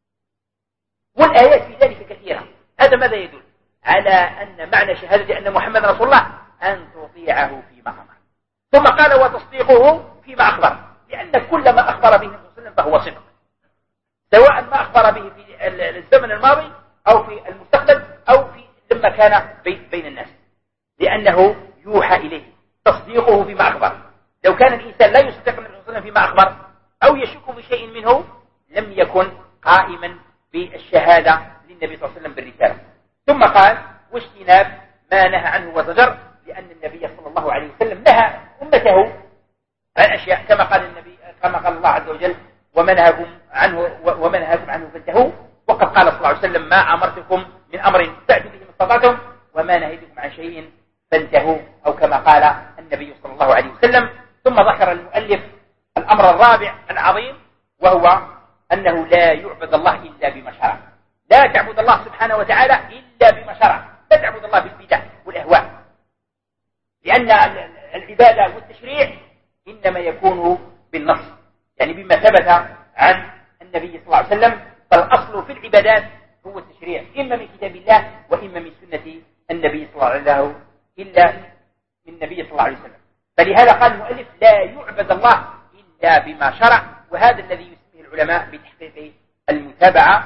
والآيات في ذلك كثيرة. هذا ماذا يدل؟ على أن معنى شهادة أن محمد رسول الله أن تطيعه فيما أمر. ثم قال وتصديقه فيما أخبر، لأن كل ما أخبر به النبي صلى الله عليه وسلم فهو صدق، سواء ما أخبر به في الزمن الماضي أو في المستقبل أو في لما كان بين الناس، لأنه يوحى إليه. تصديقه فيما أخبر، لو كان الإنسان لا يصدق النبي صلى الله عليه وسلم فيما أخبر أو يشك بشيء منه لم يكن قائما بالشهادة للنبي صلى الله عليه وسلم بالرسالة. ثم قال واجتناب ما نهى عنه وزجر، لأن النبي صلى الله عليه وسلم نهى أمته عن أشياء كما قال النبي كما قال الله عز وجل وما نهاكم عنه وما نهاكم عنه فانتهوا. وقد قال صلى الله عليه وسلم ما أمرتكم من أمر فأتوا به ما استطعتم وما نهيتكم عن شيء فانتهوا، أو كما قال النبي صلى الله عليه وسلم. ثم ذكر المؤلف الأمر الرابع العظيم وهو أنه لا يعبد الله إلا بما شرع. لا تعبد الله سبحانه وتعالى إلا بما شرع، لا تعبد الله بالبدع والأهواء، لأن العبادة والتشريع إنما يكون بالنص، يعني بما ثبت عن النبي صلى الله عليه وسلم. فالأصل في العبادات هو التشريع، إما من كتاب الله وإما من سنة النبي صلى الله عليه وسلم، إلا من النبي صلى الله عليه وسلم. فلهذا قال المؤلف لا يعبد الله إلا بما شرع، وهذا الذي يسميه العلماء بتحقيق المتابعة.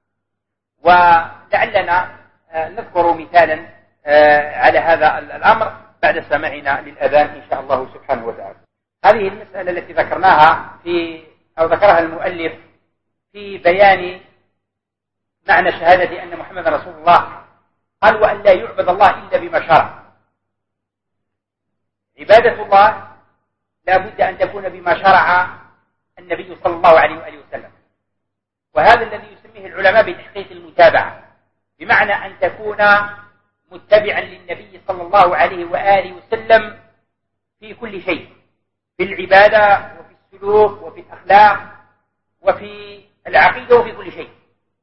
ولعلنا نذكر مثالا على هذا الأمر بعد سماعنا للأذان إن شاء الله سبحانه وتعالى. هذه المسألة التي ذكرناها في أو ذكرها المؤلف في بيان معنى شهادة أن محمد رسول الله، قال وأن لا يعبد الله إلا بما شرع. عبادة الله لا بد أن تكون بما شرع النبي صلى الله عليه وآله وسلم، وهذا الذي يسميه العلماء بتحقيق المتابعة، بمعنى أن تكون متبعا للنبي صلى الله عليه وآله وسلم في كل شيء، في العبادة وفي السلوك وفي الأخلاق وفي العقيدة وفي كل شيء.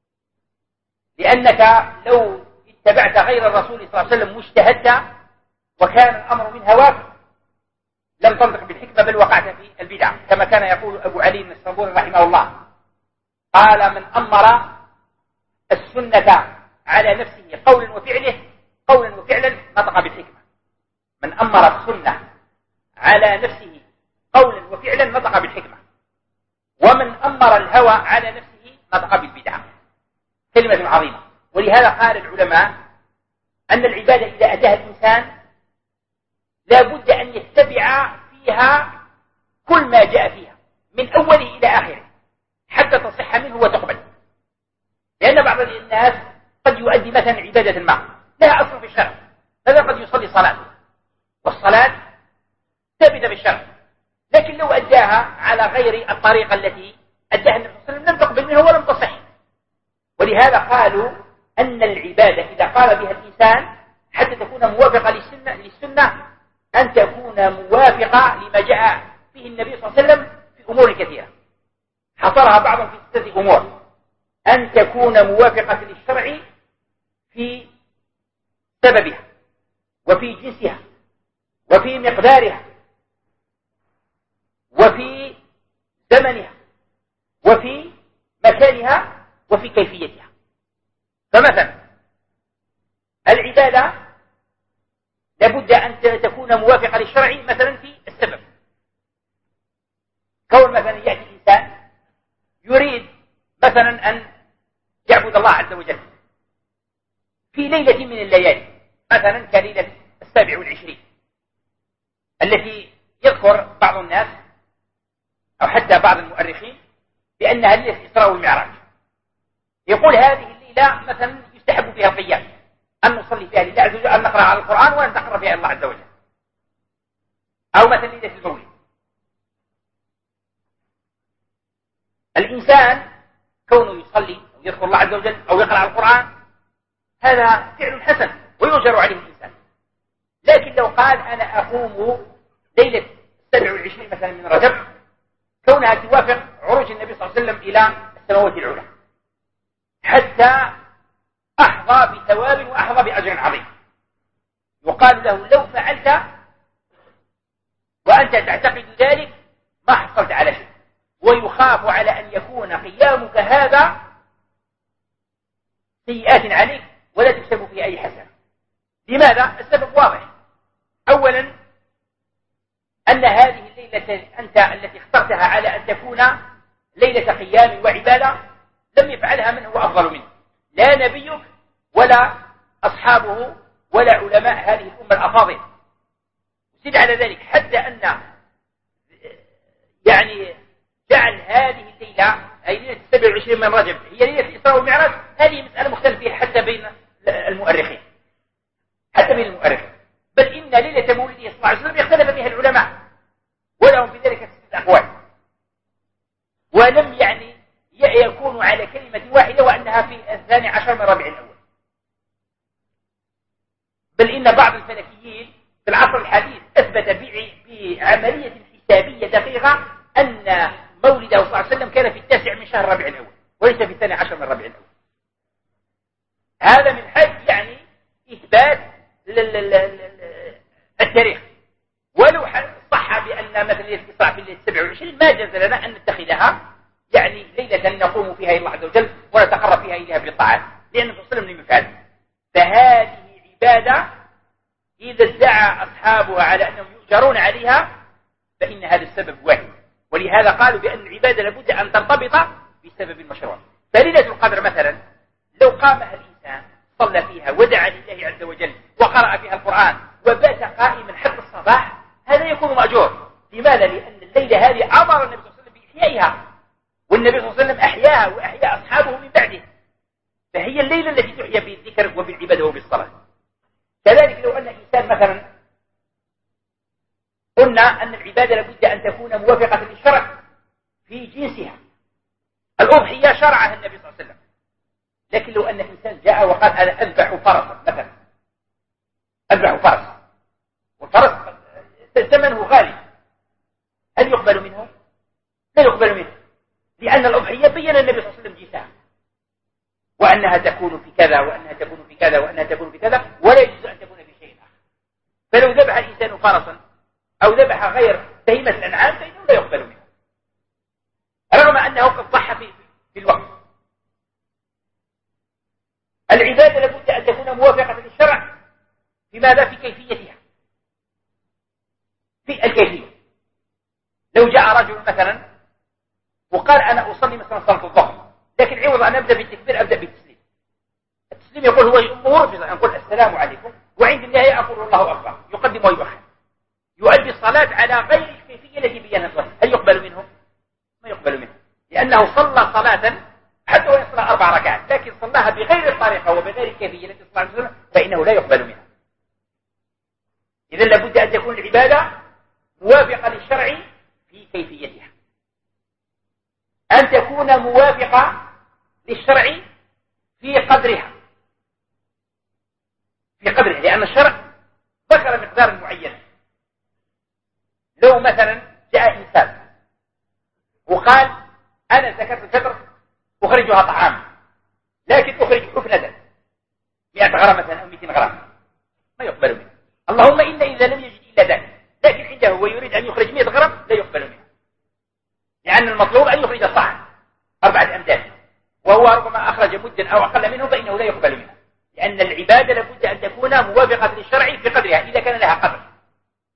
لأنك لو اتبعت غير الرسول صلى الله عليه وسلم واجتهدت وكان الأمر من هواك لم تنطق بالحكمة بل وقعت في البدع، كما كان يقول أبو علي النسابوري رحمه الله، قال من أمر السنة على نفسه قولا وفعله قولا وفعلا نطق بالحكمة. من أمر السنة على نفسه قولا وفعلا نطق بالحكمة، ومن أمر الهوى على نفسه نطق بالبدعة. كلمة عظيمة. ولهذا قال العلماء أن العبادة إذا أتاها الإنسان لا بد أن يتبع فيها كل ما جاء فيها من أوله إلى آخره حتى تصح منه وتقبل. لأن بعض الناس قد يؤدي مثلا عبادة ما لها أصل في الشرع، هذا قد يصلي صلاة والصلاة ثابتة بالشرع، لكن لو أداها على غير الطريقة التي أداها النبي صلى الله عليه وسلم لم تقبل منه ولم تصح. ولهذا قالوا أن العبادة إذا قال بها الإنسان حتى تكون موافقة للسنة, للسنة أن تكون موافقة لما جاء فيه النبي صلى الله عليه وسلم في أمور كثيرة، حصرها بعضهم في ستة أمور: أن تكون موافقة للشرع في سببها وفي جنسها وفي مقدارها وفي زمنها وفي مكانها وفي كيفيتها. فمثلا تكون موافقة للشرع مثلا في السبب. كون مثلا يأتي الإنسان يريد مثلا أن يعبد الله عز وجل في ليلة من الليالي، مثلا كليلة السابع والعشرين التي يذكر بعض الناس أو حتى بعض المؤرخين بأنها ليلة الإسراء والمعراج. يقول هذه الليلة مثلا يستحب فيها القيام، أن نصلي فيها لله عز وجل، أن نقرأ على القرآن وأن نتقرب فيها الله عز وجل. أو مثلا ليلة المولد. الإنسان كونه يصلي أو يذكر الله عز وجل أو يقرأ على القرآن هذا فعل حسن ويؤجر عليه الإنسان. لكن لو قال أنا أقوم ليلة السابع والعشرين مثلا من رجب كونها توافق عروج النبي صلى الله عليه وسلم إلى السماوات العلى حتى أحظى بثواب وأحظى بأجر عظيم، يقال له لو فعلت وأنت تعتقد ذلك ما حصلت على شيء، ويخاف على أن يكون قيامك هذا سيئات عليك ولا تكسب فيه أي حسنة. لماذا؟ السبب واضح. أولا أن هذه الليلة أنت التي اخترتها على أن تكون ليلة قيام وعبادة لم يفعلها من هو أفضل منه، لا نبيك ولا أصحابه ولا علماء هذه الأمة الأفاضل. زد على ذلك حتى أن يعني جعل هذه الليلة أي ليلة السابع والعشرين من رجب هي ليلة الإسراء والمعراج، هذه مسألة مختلف فيها حتى بين المؤرخين حتى بين المؤرخين، بل إن ليلة مولده صلى الله عليه وسلم اختلف فيها العلماء ولهم في ذلك ستة أقوال، ولم يعني يكونوا على كلمة واحدة وأنها في الثاني عشر من ربيع الأول. بل إن بعض الفلكيين في العصر الحديث أثبت بعملية حسابية دقيقة أن مولده صلى الله عليه وسلم كان في التاسع من شهر ربيع الأول وليس في الثاني عشر من ربيع الأول. هذا من حيث يعني إثبات التاريخ، ولو صح بأن مثلا ليلة الإسراء في الليلة السابع والعشرين ما جاز لنا أن نتخذها يعني ليلة نقوم فيها إلى الله عز وجل ونتقرب فيها إليها بالطاعات، لأن الرسول صلى الله عليه وسلم لم يفعل. فهذه عبادة إذا ادعى أصحابها على أنهم يؤجرون عليها فإن هذا السبب واحد، ولهذا قالوا بأن العبادة لابد أن ترتبط بسبب مشروع. فليلة القدر مثلا لو قامها الإنسان صلى فيها ودعا لله عز وجل وقرأ فيها القرآن وبات قائما حتى الصباح هذا يكون مأجور. لماذا؟ لأن الليلة هذه أمر النبي صلى الله عليه وسلم بإحيائها، والنبي صلى الله عليه وسلم أحياها وأحيا أصحابه من بعده، فهي الليلة التي تحيا بالذكر وبالعبادة وبالصلاة. كذلك لو أن الإنسان مثلا قلنا أن العبادة لابد أن تكون موافقة للشرع في جنسها. الأضحية شرعها النبي صلى الله عليه وسلم، لكن لو أن الإنسان جاء وقال أنا أذبح فرسا مثلا، أذبح فرس والفرس ثمنه غالي، هل يقبل منه؟ لا يقبل منه، لأن الأضحية بين النبي صلى الله عليه وسلم جنسها وأنها تكون في كذا وأنها تكون في كذا وأنها تكون في كذا، ولا يجوز أن تكون في شيء آخر. فلو ذبح الإنسان فرسا أو ذبح غير بهيمة الأنعام فإنه لا يقبل منه رغم أنه قد ضحى في, في الوقت. العبادة لابد أن تكون موافقة للشرع في ماذا؟ في كيفيتها، في الكيفية. لو جاء رجل مثلا وقال أنا أصلي مثلا صلاة الظهر، لكن عوض أن أبدأ بالتكبير أبدأ بالتسليم. التسليم يقول هو مرفض، نقول السلام عليكم، وعند النهاية أقول الله أكبر، يقدم ويؤخر، يؤدي الصلاة على غير الكيفية التي بينها الرسول. هل يقبل منه؟ ما يقبل منه، لأنه صلى صلاة حتى وإن صلى أربع ركعات لكن صلاها بغير الطريقة وبغير الكيفية التي صلى عليه وسلم فإنه لا يقبل منها. إذن لابد أن تكون العبادة موافقة للشرع في كيفيتها، أن تكون موافقة للشرع في قدرها في قدرها لأن الشرع ذكر مقدار معين. لو مثلا جاء إنسان وقال أنا زكاة الفطر أخرجها طعام لكن أخرج حفنة مئة غرام مثلا أو مئتين غرام، ما يقبل منه. اللهم إلا إذا لم يجد إلا ذلك، لكن عنده هو يريد أن يخرج مئة غرام لا يقبل منه، لأن المطلوب أن يخرج الطعام أربعة أمداد وهو ربما أخرج مدا أو أقل منه فإنه لا يقبل منه، لأن العبادة لابد أن تكون موافقة للشرع في قدرها إذا كان لها قدر.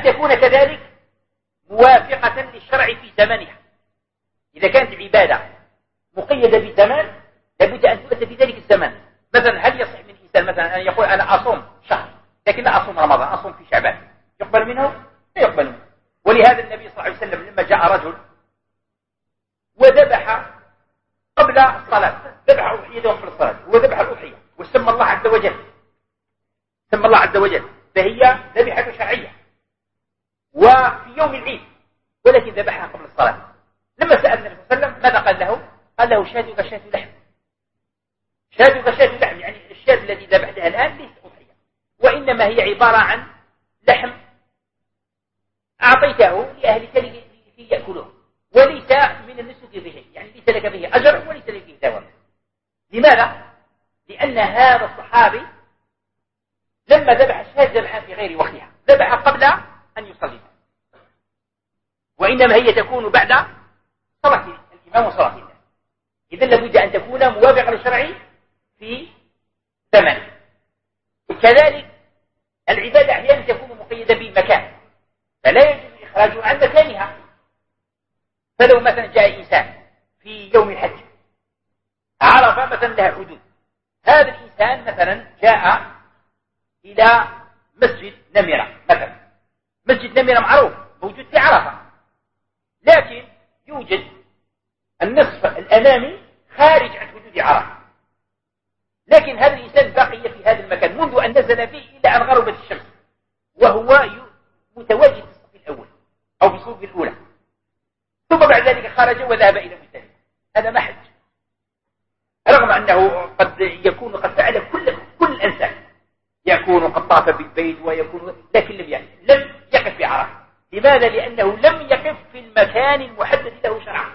أن تكون كذلك موافقة للشرع في زمنها. إذا كانت العبادة مقيدة بزمان لابد أن تؤدى في ذلك الزمان. مثلا هل يصح من الإنسان مثلا أن يقول أنا أصوم شهر لكن لا أصوم رمضان، أصوم في شعبان، يقبل منه؟ لا يقبل منه. ولهذا النبي صلى الله عليه وسلم لما جاء رجل وذبح قبل الصلاة، ذبح أضحيته قبل الصلاة وذبح الأضحية وسمى الله عز وجل، سمى الله عز وجل، فهي ذبيحة شرعية وفي يوم العيد، ولكن ذبحها قبل الصلاة. لما سأل النبي صلى الله عليه وسلم ماذا قال له؟ قال له شاتك شاة لحم، شاتك شاة لحم، يعني الشاة التي ذبحتها الآن ليست أضحية، وإنما هي عبارة عن لحم أعطيته لأهلك لكي يأكلوه، وليس من النسك به، يعني ليس لك به أجر وليس لك به ثواب. لماذا؟ لأن هذا الصحابي لما ذبح الشاة ذبحها في غير وقتها، ذبحها قبل أن يصلي، وإنما هي تكون بعد صلاة الإمام وصلاة الناس. إذن لابد أن تكون موافقة للشرع في زمن. كذلك العبادة أحيانا تكون مقيدة بمكان، فلا يجوز إخراجها عن مكانها. فلو مثلا جاء إنسان في يوم الحج عرف مثلا لها حدود، هذا الإنسان مثلا جاء إلى مسجد نمرة مثلا، مسجد نمرة معروف موجود في عرفة، لكن يوجد النصف الأمامي خارج عن حدود عرفة، لكن هذا الإنسان بقي في هذا المكان منذ أن نزل فيه إلى أن غربت الشمس، وهو متواجد في الصف الأول أو في الصف الأولى، ثم بعد ذلك خرج وذهب إلى مزدلفة. هذا ما حج، رغم أنه قد يكون قد فعل كل كل الأنسان، يكون قد طاف بالبيت ويكون، لكن لم يعني لم يقف في عرفة. لماذا؟ لأنه لم يقف في المكان المحدد له شرعا.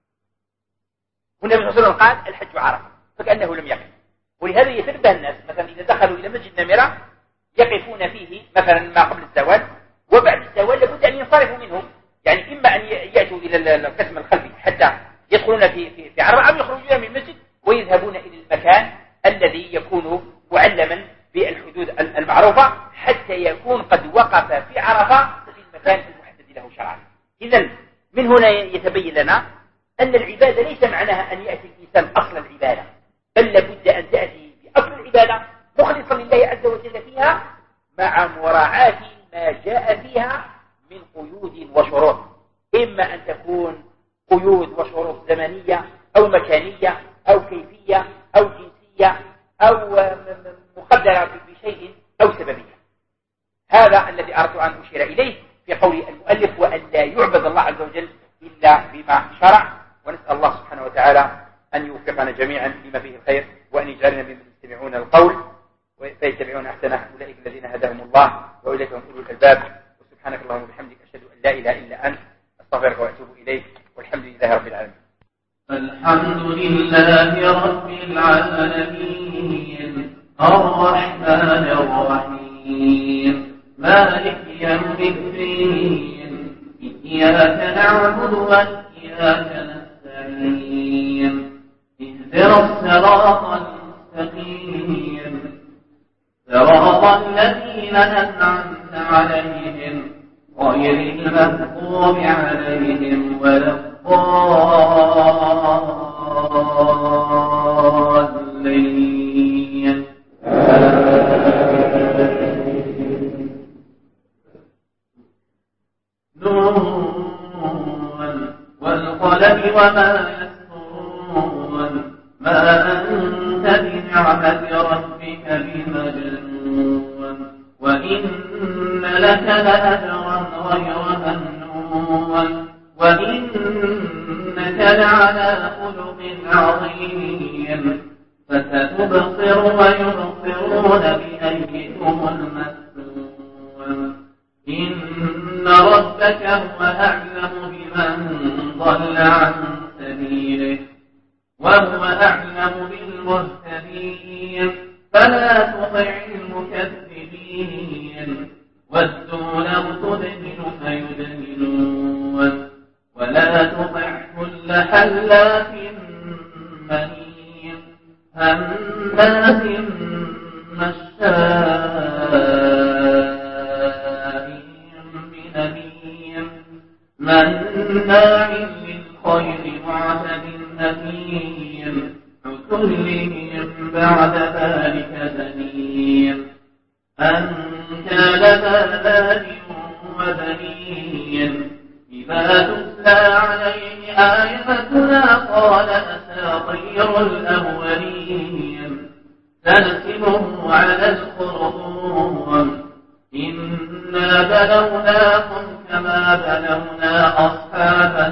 والنبي صلى الله عليه وسلم قال الحج عرفة، فكأنه لم يقف. ولهذا يتنبه الناس مثلا إذا دخلوا إلى مسجد نمرة يقفون فيه مثلا ما قبل الزوال، وبعد الزوال لابد أن ينصرفوا منه، يعني إما أن يأتوا إلى القسم الخلفي حتى يدخلون في في, في عرفة، أو يخرجون من المسجد ويذهبون إلى المكان الذي يكون معلما بالحدود المعروفة، حتى يكون قد وقف في عرفة في المكان المحدد له شرعا. إذن من هنا يتبين لنا أن العبادة ليس معناها أن يأتي الإنسان أصل العبادة، بل لابد أن تأتي بأصل العبادة مخلصا لله عز وجل فيها، مع مراعاة ما جاء فيها من قيود وشروط، إما أن تكون قيود وشروط زمنية أو مكانية أو كيفية أو جنسية أو مقدرة بشيء أو سببية. هذا الذي أردت أن أشير إليه في قول المؤلف، وأن لا يعبد الله عز وجل إلا بما شرع. ونسأل الله سبحانه وتعالى أن يوفقنا جميعا لما فيه الخير، وأن يجعلنا ممن يستمعون القول فيتبعون أحسنه، أولئك الذين هداهم الله وأولئك هم أولو الألباب. وسبحانك اللهم وبحمدك أشهد أن لا إله إلا أنت أستغفرك وأتوب إليك، والحمد لله رب العالمين. الحمد لله رب العالمين الرحمن الرحيم مالك يوم الدين إياك نعبد وإياك نستعين اهدنا الصراط المستقيم صراط الذين أنعمت عليهم غير المغضوب عليهم ولا الضالين. نون والقلم وما يسطرون ما أنت بنعمة ربك بمجنون وإن لك لأجرا غير ممنون وإنك لعلى خلق عظيم فستبصر ويبصرون بأيكم المفتون إن ربك هو أعلم بمن ضل عن سبيله وهو أعلم بالمهتدين فلا تطع المكذبين ودوا لو تدهن فيدهنون ولا تطع كل حلاف مهين هماز مشاء أثيم مناع للخير معتد أثيم عتل بعد ذلك زنيم أن كان ذا مال وبنين إذا تتلى عليه آياتنا قال أساطير الأولين سنسمه على الخرطوم إنا بلوناهم كما بلونا أصحاب